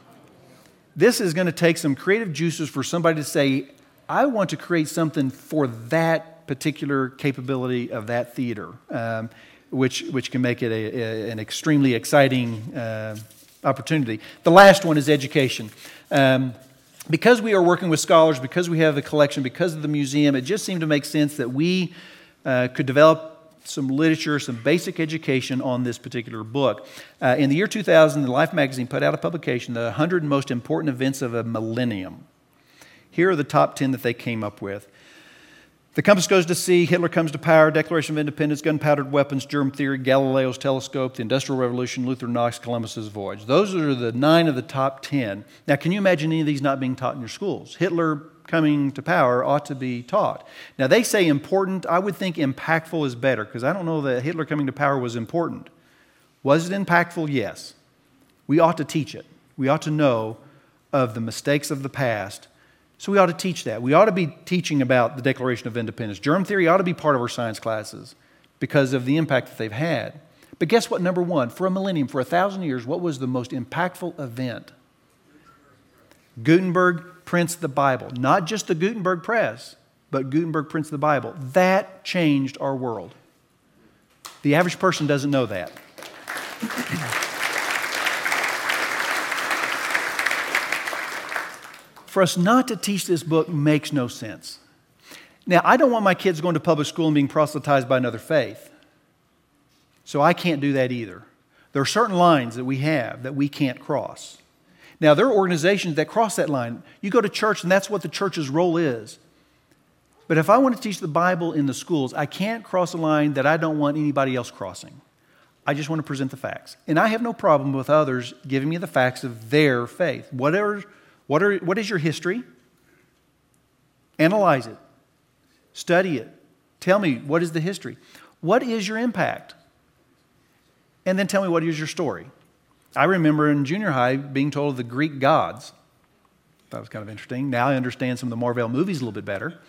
This is going to take some creative juices for somebody to say, I want to create something for that particular capability of that theater, which can make it an extremely exciting opportunity. The last one is education. Because we are working with scholars, because we have the collection, because of the museum, it just seemed to make sense that we could develop some literature, some basic education on this particular book. In the year 2000, the Life magazine put out a publication, The 100 Most Important Events of a Millennium. Here are the top 10 that they came up with. The compass goes to sea, Hitler comes to power, Declaration of Independence, gunpowder weapons, germ theory, Galileo's telescope, the Industrial Revolution, Luther Knox, Columbus's voyage. Those are the 9 of the top 10. Now, can you imagine any of these not being taught in your schools? Hitler coming to power ought to be taught. Now, they say important. I would think impactful is better because I don't know that Hitler coming to power was important. Was it impactful? Yes. We ought to teach it. We ought to know of the mistakes of the past. So we ought to teach that. We ought to be teaching about the Declaration of Independence. Germ theory ought to be part of our science classes because of the impact that they've had. But guess what? Number one, for a millennium, for 1,000 years, what was the most impactful event? Gutenberg prints the Bible. Not just the Gutenberg press, but Gutenberg prints the Bible. That changed our world. The average person doesn't know that. for us not to teach this book makes no sense. Now, I don't want my kids going to public school and being proselytized by another faith. So I can't do that either. There are certain lines that we have that we can't cross. Now, there are organizations that cross that line. You go to church, and that's what the church's role is. But if I want to teach the Bible in the schools, I can't cross a line that I don't want anybody else crossing. I just want to present the facts. And I have no problem with others giving me the facts of their faith. What is your history? Analyze it. Study it. Tell me, what is the history? What is your impact? And then tell me, what is your story? I remember in junior high being told of the Greek gods. That was kind of interesting. Now I understand some of the Marvel movies a little bit better.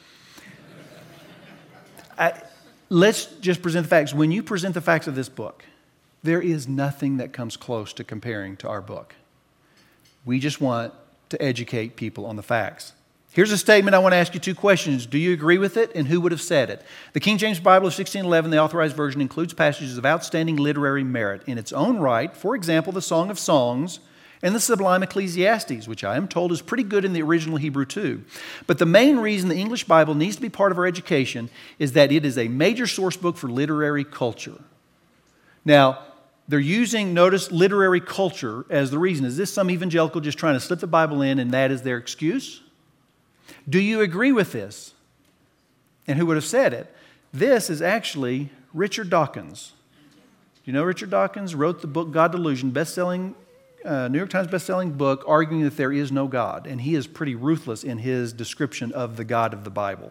Let's just present the facts. When you present the facts of this book, there is nothing that comes close to comparing to our book. We just want to educate people on the facts. Here's a statement. I want to ask you two questions. Do you agree with it, and who would have said it? The King James Bible of 1611, the Authorized Version, includes passages of outstanding literary merit in its own right. For example, the Song of Songs and the Sublime Ecclesiastes, which I am told is pretty good in the original Hebrew too. But the main reason the English Bible needs to be part of our education is that it is a major source book for literary culture. Now, they're using, notice, literary culture as the reason. Is this some evangelical just trying to slip the Bible in and that is their excuse? Do you agree with this? And who would have said it? This is actually Richard Dawkins. You know Richard Dawkins wrote the book God Delusion, best-selling, New York Times best-selling book, arguing that there is no God. And he is pretty ruthless in his description of the God of the Bible.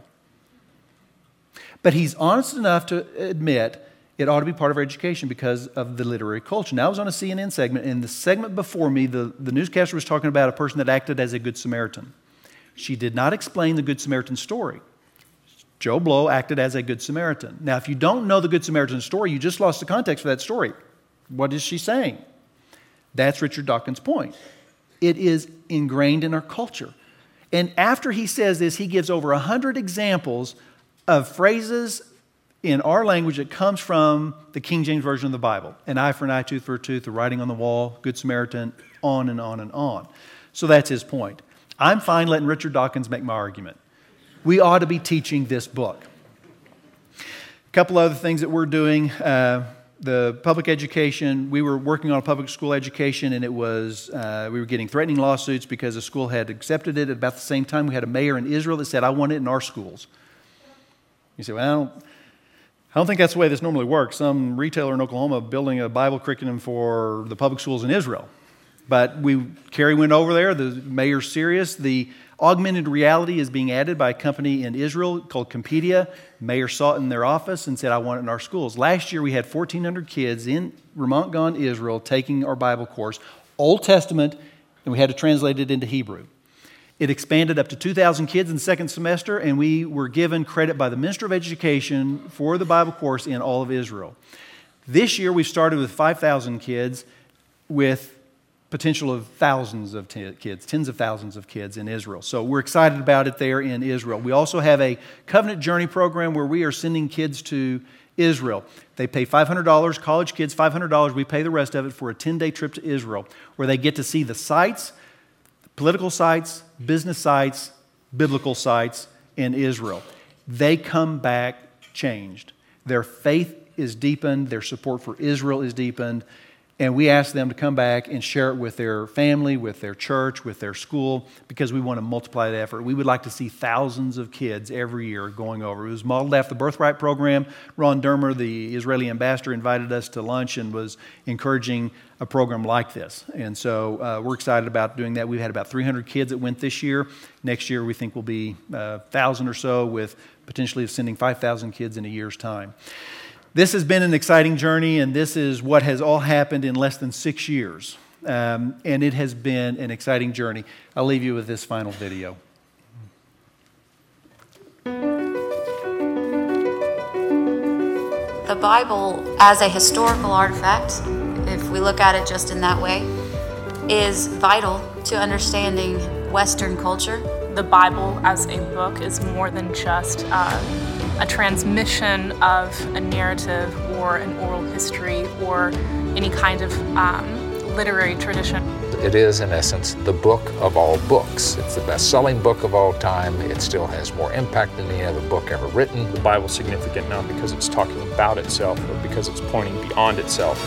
But he's honest enough to admit it ought to be part of our education because of the literary culture. Now, I was on a CNN segment, and the segment before me, the newscaster was talking about a person that acted as a Good Samaritan. She did not explain the Good Samaritan story. Joe Blow acted as a Good Samaritan. Now, if you don't know the Good Samaritan story, you just lost the context for that story. What is she saying? That's Richard Dawkins' point. It is ingrained in our culture. And after he says this, he gives over 100 examples of phrases in our language that comes from the King James Version of the Bible. An eye for an eye, tooth for a tooth, the writing on the wall, Good Samaritan, on and on and on. So that's his point. I'm fine letting Richard Dawkins make my argument. We ought to be teaching this book. A couple other things that we're doing. The public education, we were working on a public school education, and it was we were getting threatening lawsuits because the school had accepted it. At about the same time, we had a mayor in Israel that said, I want it in our schools. You say, well, I don't think that's the way this normally works. Some retailer in Oklahoma building a Bible curriculum for the public schools in Israel. But Carrie went over there, the mayor's serious. The augmented reality is being added by a company in Israel called Compedia. Mayor saw it in their office and said, I want it in our schools. Last year we had 1,400 kids in Ramat Gan, Israel, taking our Bible course, Old Testament, and we had to translate it into Hebrew. It expanded up to 2,000 kids in the second semester, and we were given credit by the Minister of Education for the Bible course in all of Israel. This year we've started with 5,000 kids with potential of thousands of kids, tens of thousands of kids in Israel. So we're excited about it there in Israel. We also have a Covenant Journey program where we are sending kids to Israel. They pay $500, college kids $500. We pay the rest of it for a 10-day trip to Israel where they get to see the sites, political sites, business sites, biblical sites in Israel. They come back changed. Their faith is deepened. Their support for Israel is deepened. And we ask them to come back and share it with their family, with their church, with their school, because we want to multiply the effort. We would like to see thousands of kids every year going over. It was modeled after the Birthright program. Ron Dermer, the Israeli ambassador, invited us to lunch and was encouraging a program like this. And so we're excited about doing that. We've had about 300 kids that went this year. Next year we think will be 1,000 or so, with potentially sending 5,000 kids in a year's time. This has been an exciting journey, and this is what has all happened in less than 6 years. And it has been an exciting journey. I'll leave you with this final video. The Bible, as a historical artifact, if we look at it just in that way, is vital to understanding Western culture. The Bible as a book is more than just a transmission of a narrative or an oral history or any kind of literary tradition. It is, in essence, the book of all books. It's the best-selling book of all time. It still has more impact than any other book ever written. The Bible's significant not because it's talking about itself, but because it's pointing beyond itself.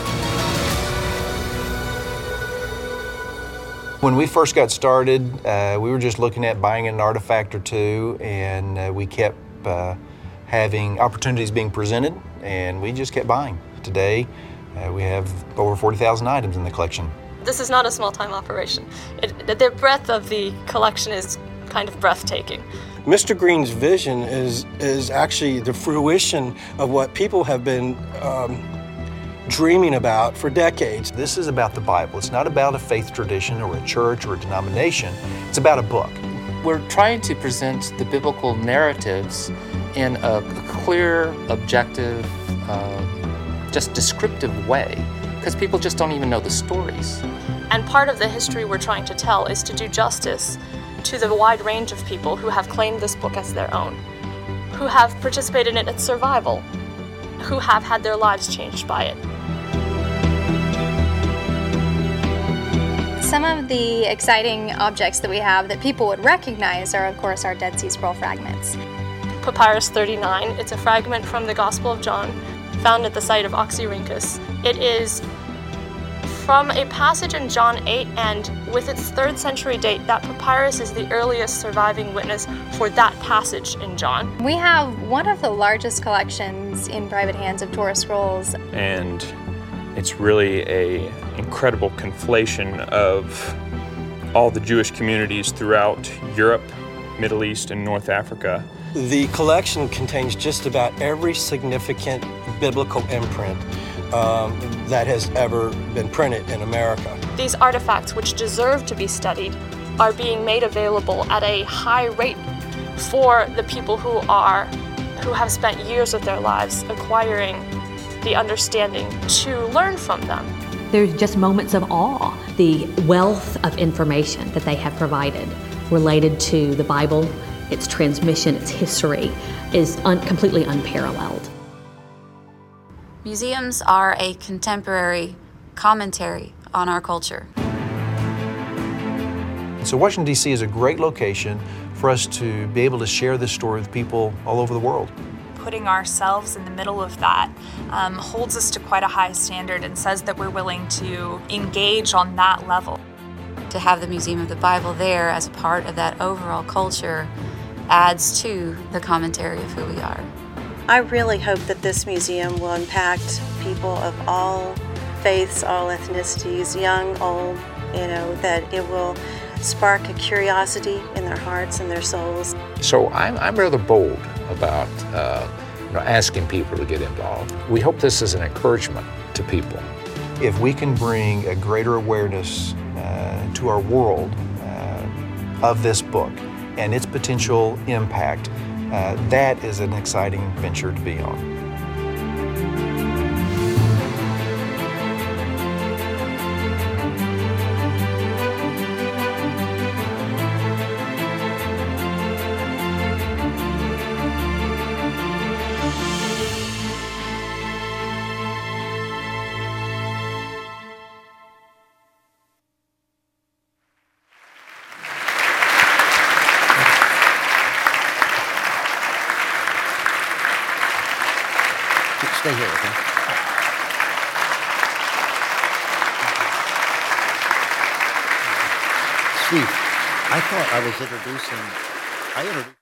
When we first got started, we were just looking at buying an artifact or two, and we kept having opportunities being presented, and we just kept buying. Today, we have over 40,000 items in the collection. This is not a small-time operation. The breadth of the collection is kind of breathtaking. Mr. Green's vision is actually the fruition of what people have been dreaming about for decades. This is about the Bible. It's not about a faith tradition or a church or a denomination. It's about a book. We're trying to present the biblical narratives in a clear, objective, just descriptive way, because people just don't even know the stories. And part of the history we're trying to tell is to do justice to the wide range of people who have claimed this book as their own, who have participated in its survival, who have had their lives changed by it. Some of the exciting objects that we have that people would recognize are, of course, our Dead Sea Scroll fragments. Papyrus 39, it's a fragment from the Gospel of John, found at the site of Oxyrhynchus. It is from a passage in John 8, and with its 3rd century date, that papyrus is the earliest surviving witness for that passage in John. We have one of the largest collections in private hands of Torah scrolls. And it's really an incredible conflation of all the Jewish communities throughout Europe, Middle East, and North Africa. The collection contains just about every significant biblical imprint that has ever been printed in America. These artifacts, which deserve to be studied, are being made available at a high rate for the people who have spent years of their lives acquiring the understanding to learn from them. There's just moments of awe. The wealth of information that they have provided related to the Bible, its transmission, its history, is completely unparalleled. Museums are a contemporary commentary on our culture. So Washington, D.C. is a great location for us to be able to share this story with people all over the world. Putting ourselves in the middle of that holds us to quite a high standard and says that we're willing to engage on that level. To have the Museum of the Bible there as a part of that overall culture adds to the commentary of who we are. I really hope that this museum will impact people of all faiths, all ethnicities, young, old, that it will spark a curiosity in their hearts and their souls. So I'm rather bold about asking people to get involved. We hope this is an encouragement to people. If we can bring a greater awareness to our world of this book and its potential impact, that is an exciting venture to be on. Stay here, okay? Steve, I thought I was introducing.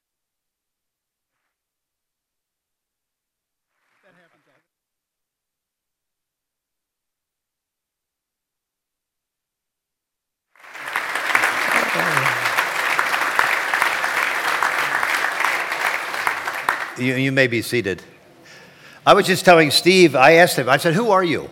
You may be seated. I was just telling Steve, I asked him, I said, who are you?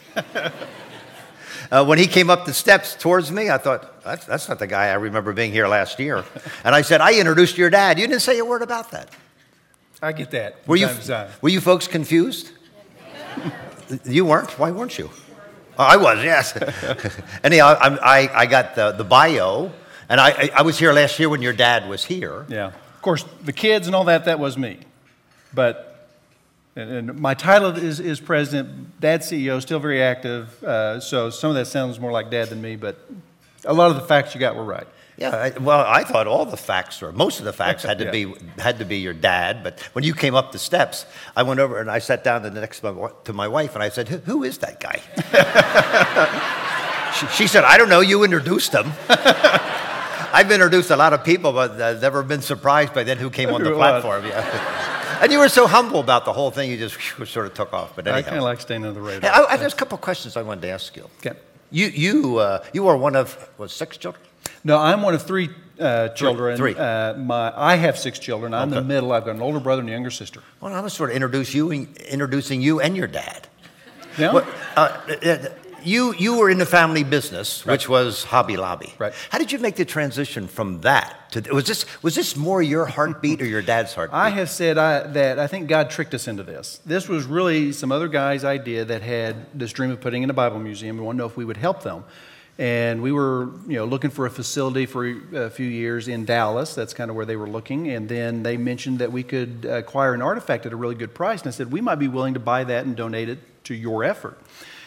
When he came up the steps towards me, I thought, that's not the guy I remember being here last year. And I said, I introduced your dad. You didn't say a word about that. I get that. Were you folks confused? You weren't? Why weren't you? Oh, I was, yes. Anyhow, I got the bio, and I was here last year when your dad was here. Yeah. Of course, the kids and all that was me. But And my title is president, Dad's CEO, still very active. So some of that sounds more like Dad than me, but a lot of the facts you got were right. Yeah, I thought all the facts, or most of the facts, had to be your dad. But when you came up the steps, I went over and I sat down next to my wife, and I said, "Who is that guy?" she said, "I don't know. You introduced him." I've introduced a lot of people, but I've never been surprised by then who came on the platform. Yeah. And you were so humble about the whole thing, you just sort of took off. But anyhow. I kind of like staying under the radar. There's a couple of questions I wanted to ask you. Okay. You are one of 6 children? No, I'm one of 3 children. 3. I have 6 children. I'm the middle. I've got an older brother and a younger sister. Well, I was sort of introducing you and your dad. Yeah. You were in the family business, Right. which was Hobby Lobby. Right. How did you make the transition from that to was this more your heartbeat or your dad's heartbeat? I have said that I think God tricked us into this. This was really some other guy's idea that had this dream of putting in a Bible museum and wanted to know if we would help them. And we were, looking for a facility for a few years in Dallas. That's kind of where they were looking. And then they mentioned that we could acquire an artifact at a really good price. And I said, we might be willing to buy that and donate it to your effort.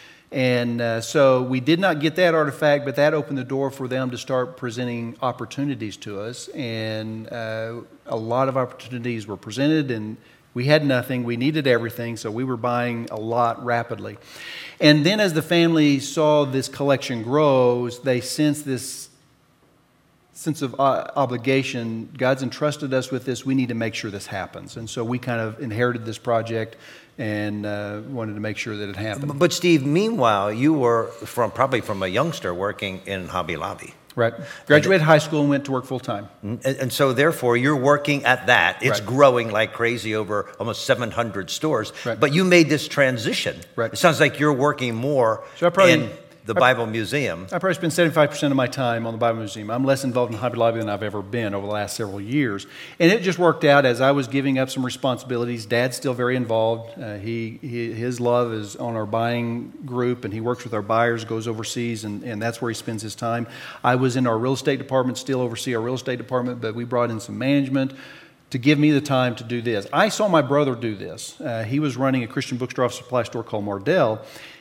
And so we did not get that artifact, but that opened the door for them to start presenting opportunities to us. And a lot of opportunities were presented, and we had nothing. We needed everything, so we were buying a lot rapidly. And then as the family saw this collection grows, they sensed this sense of obligation. God's entrusted us with this. We need to make sure this happens. And so we kind of inherited this project and wanted to make sure that it happened. But Steve, meanwhile, you were probably from a youngster working in Hobby Lobby. Right. Graduated high school and went to work full time. And so therefore you're working at that. It's Right. growing like crazy over almost 700 stores. Right. But you made this transition. Right. It sounds like you're working more in the Bible Museum. I probably spend 75% of my time on the Bible Museum. I'm less involved in Hobby Lobby than I've ever been over the last several years. And it just worked out as I was giving up some responsibilities. Dad's still very involved. His love is on our buying group, and he works with our buyers, goes overseas, and that's where he spends his time. I was in our real estate department, still oversee our real estate department, but we brought in some management to give me the time to do this. I saw my brother do this. He was running a Christian bookstore supply store called Mardell,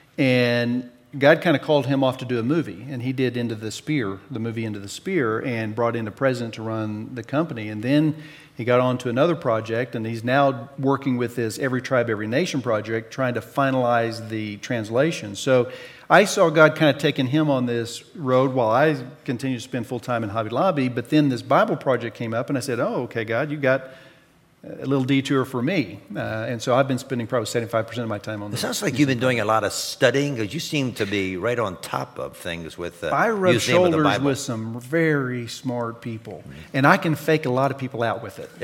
and God kind of called him off to do a movie, and he did Into the Spear, the movie Into the Spear, and brought in a president to run the company. And then he got on to another project, and he's now working with this Every Tribe, Every Nation project, trying to finalize the translation. So I saw God kind of taking him on this road while I continued to spend full time in Hobby Lobby. But then this Bible project came up, and I said, oh, okay, God, you got a little detour for me. And so I've been spending probably 75% of my time on this. It sounds like you've been doing a lot of studying, because you seem to be right on top of things with the I rub Museum of the shoulders Bible. with some very smart people, and I can fake a lot of people out with it.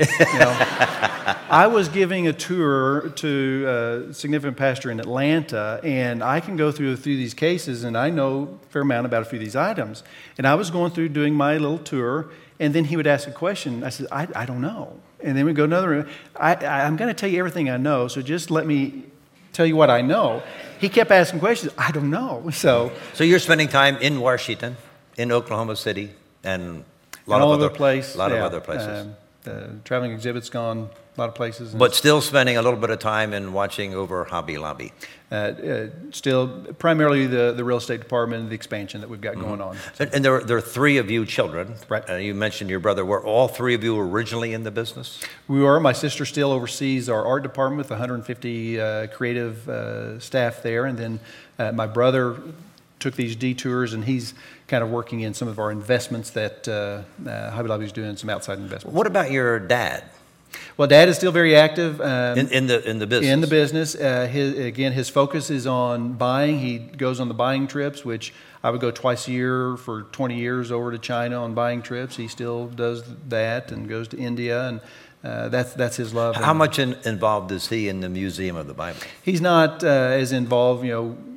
I was giving a tour to a significant pastor in Atlanta, and I can go through these cases, and I know a fair amount about a few of these items. And I was going through doing my little tour, and then he would ask a question. I said, I don't know. And then we'd go another room. I'm going to tell you everything I know, so just let me tell you what I know. He kept asking questions. I don't know. So you're spending time in Washington, in Oklahoma City, and a lot all of over other the place. A lot of other places. Traveling exhibits gone a lot of places. But still spending a little bit of time in watching over Hobby Lobby. Still, primarily the real estate department and the expansion that we've got going on. And there are 3 of you children. Right. You mentioned your brother. Were all 3 of you originally in the business? We were. My sister still oversees our art department with 150 creative staff there. And then my brother took these detours, and he's kind of working in some of our investments that Hobby Lobby is doing, some outside investments. What about your dad? Well, Dad is still very active in the business. In the business, his focus is on buying. He goes on the buying trips, which I would go twice a year for 20 years over to China on buying trips. He still does that and goes to India, and that's his love. How much involved is he in the Museum of the Bible? He's not as involved.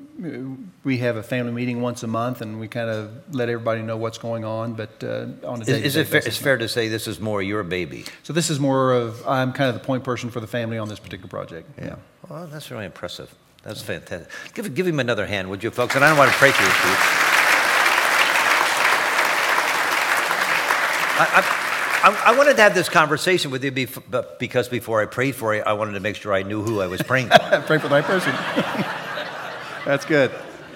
We have a family meeting once a month, and we kind of let everybody know what's going on. But on a day-to-day basis, it's fair to say this is more your baby? So this is more of, I'm kind of the point person for the family on this particular project. Yeah. Well, that's really impressive. That's fantastic. Give him another hand, would you, folks? And I don't want to pray for you, Steve. I wanted to have this conversation with you because before I prayed for you, I wanted to make sure I knew who I was praying for. Pray for the right person. That's good.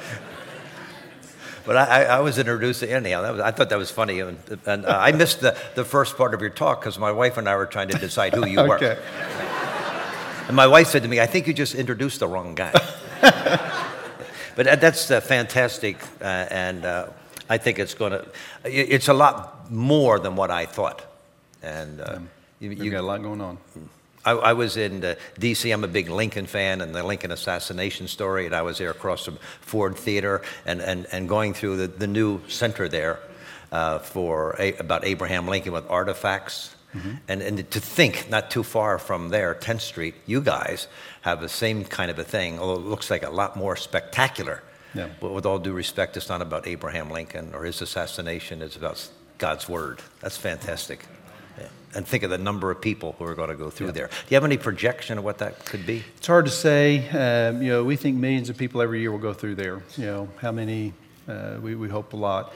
But I was introduced anyhow. I thought that was funny. And I missed the first part of your talk because my wife and I were trying to decide who you were. Okay. And my wife said to me, I think you just introduced the wrong guy. But that's fantastic. And I think it's a lot more than what I thought. And you got a lot going on. I was in D.C. I'm a big Lincoln fan and the Lincoln assassination story, and I was there across from Ford Theater and going through the new center there about Abraham Lincoln with artifacts. Mm-hmm. And to think not too far from there, 10th Street, you guys have the same kind of a thing, although it looks like a lot more spectacular. Yeah. But with all due respect, it's not about Abraham Lincoln or his assassination, it's about God's Word. That's fantastic. And think of the number of people who are going to go through there. Do you have any projection of what that could be? It's hard to say. We think millions of people every year will go through there. How many? We hope a lot.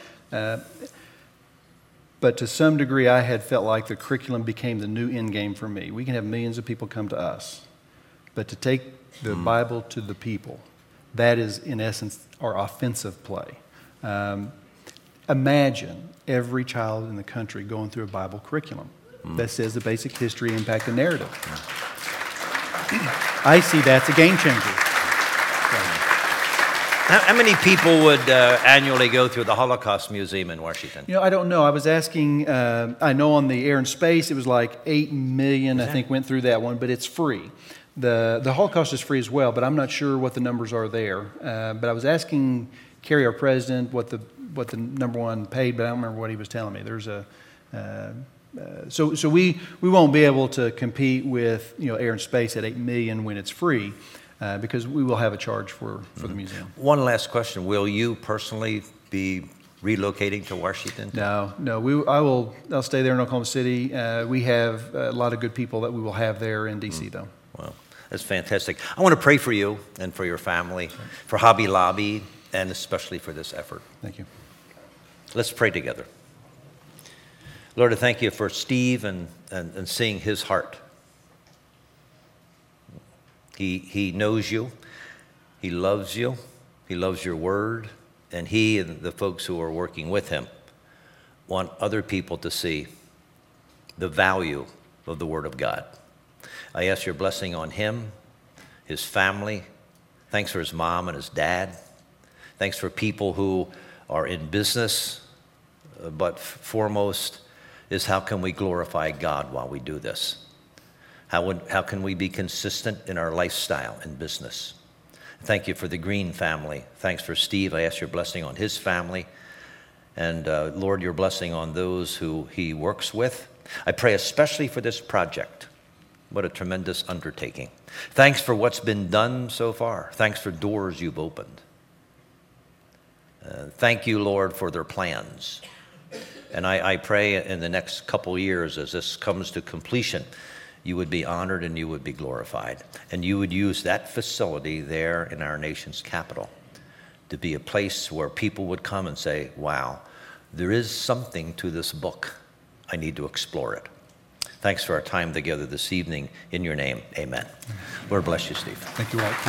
But to some degree, I had felt like the curriculum became the new end game for me. We can have millions of people come to us. But to take the Bible to the people, that is, in essence, our offensive play. Imagine every child in the country going through a Bible curriculum that says the basic history, impact, and narrative. I see that's a game changer. How many people would annually go through the Holocaust Museum in Washington? I don't know. I was asking, I know on the Air and Space, it was like 8 million, I think, went through that one, but it's free. The Holocaust is free as well, but I'm not sure what the numbers are there. But I was asking Kerry, our president, what the number one paid, but I don't remember what he was telling me. There's so we won't be able to compete with Air and Space at 8 million when it's free, because we will have a charge for the museum. One last question: will you personally be relocating to Washington? No. I'll stay there in Oklahoma City. We have a lot of good people that we will have there in D.C. though. Well, that's fantastic. I want to pray for you and for your family, for Hobby Lobby, and especially for this effort. Thank you. Let's pray together. Lord, I thank you for Steve and seeing his heart. He knows you. He loves you. He loves your word. And he and the folks who are working with him want other people to see the value of the word of God. I ask your blessing on him, his family. Thanks for his mom and his dad. Thanks for people who are in business, but foremost is how can we glorify God while we do this? How can we be consistent in our lifestyle and business? Thank you for the Green family. Thanks for Steve. I ask your blessing on his family. And Lord, your blessing on those who he works with. I pray especially for this project. What a tremendous undertaking. Thanks for what's been done so far. Thanks for doors you've opened. Thank you, Lord, for their plans. And I pray in the next couple years as this comes to completion, you would be honored and you would be glorified. And you would use that facility there in our nation's capital to be a place where people would come and say, wow, there is something to this book. I need to explore it. Thanks for our time together this evening. In your name, amen. Lord bless you, Steve. Thank you, Walt.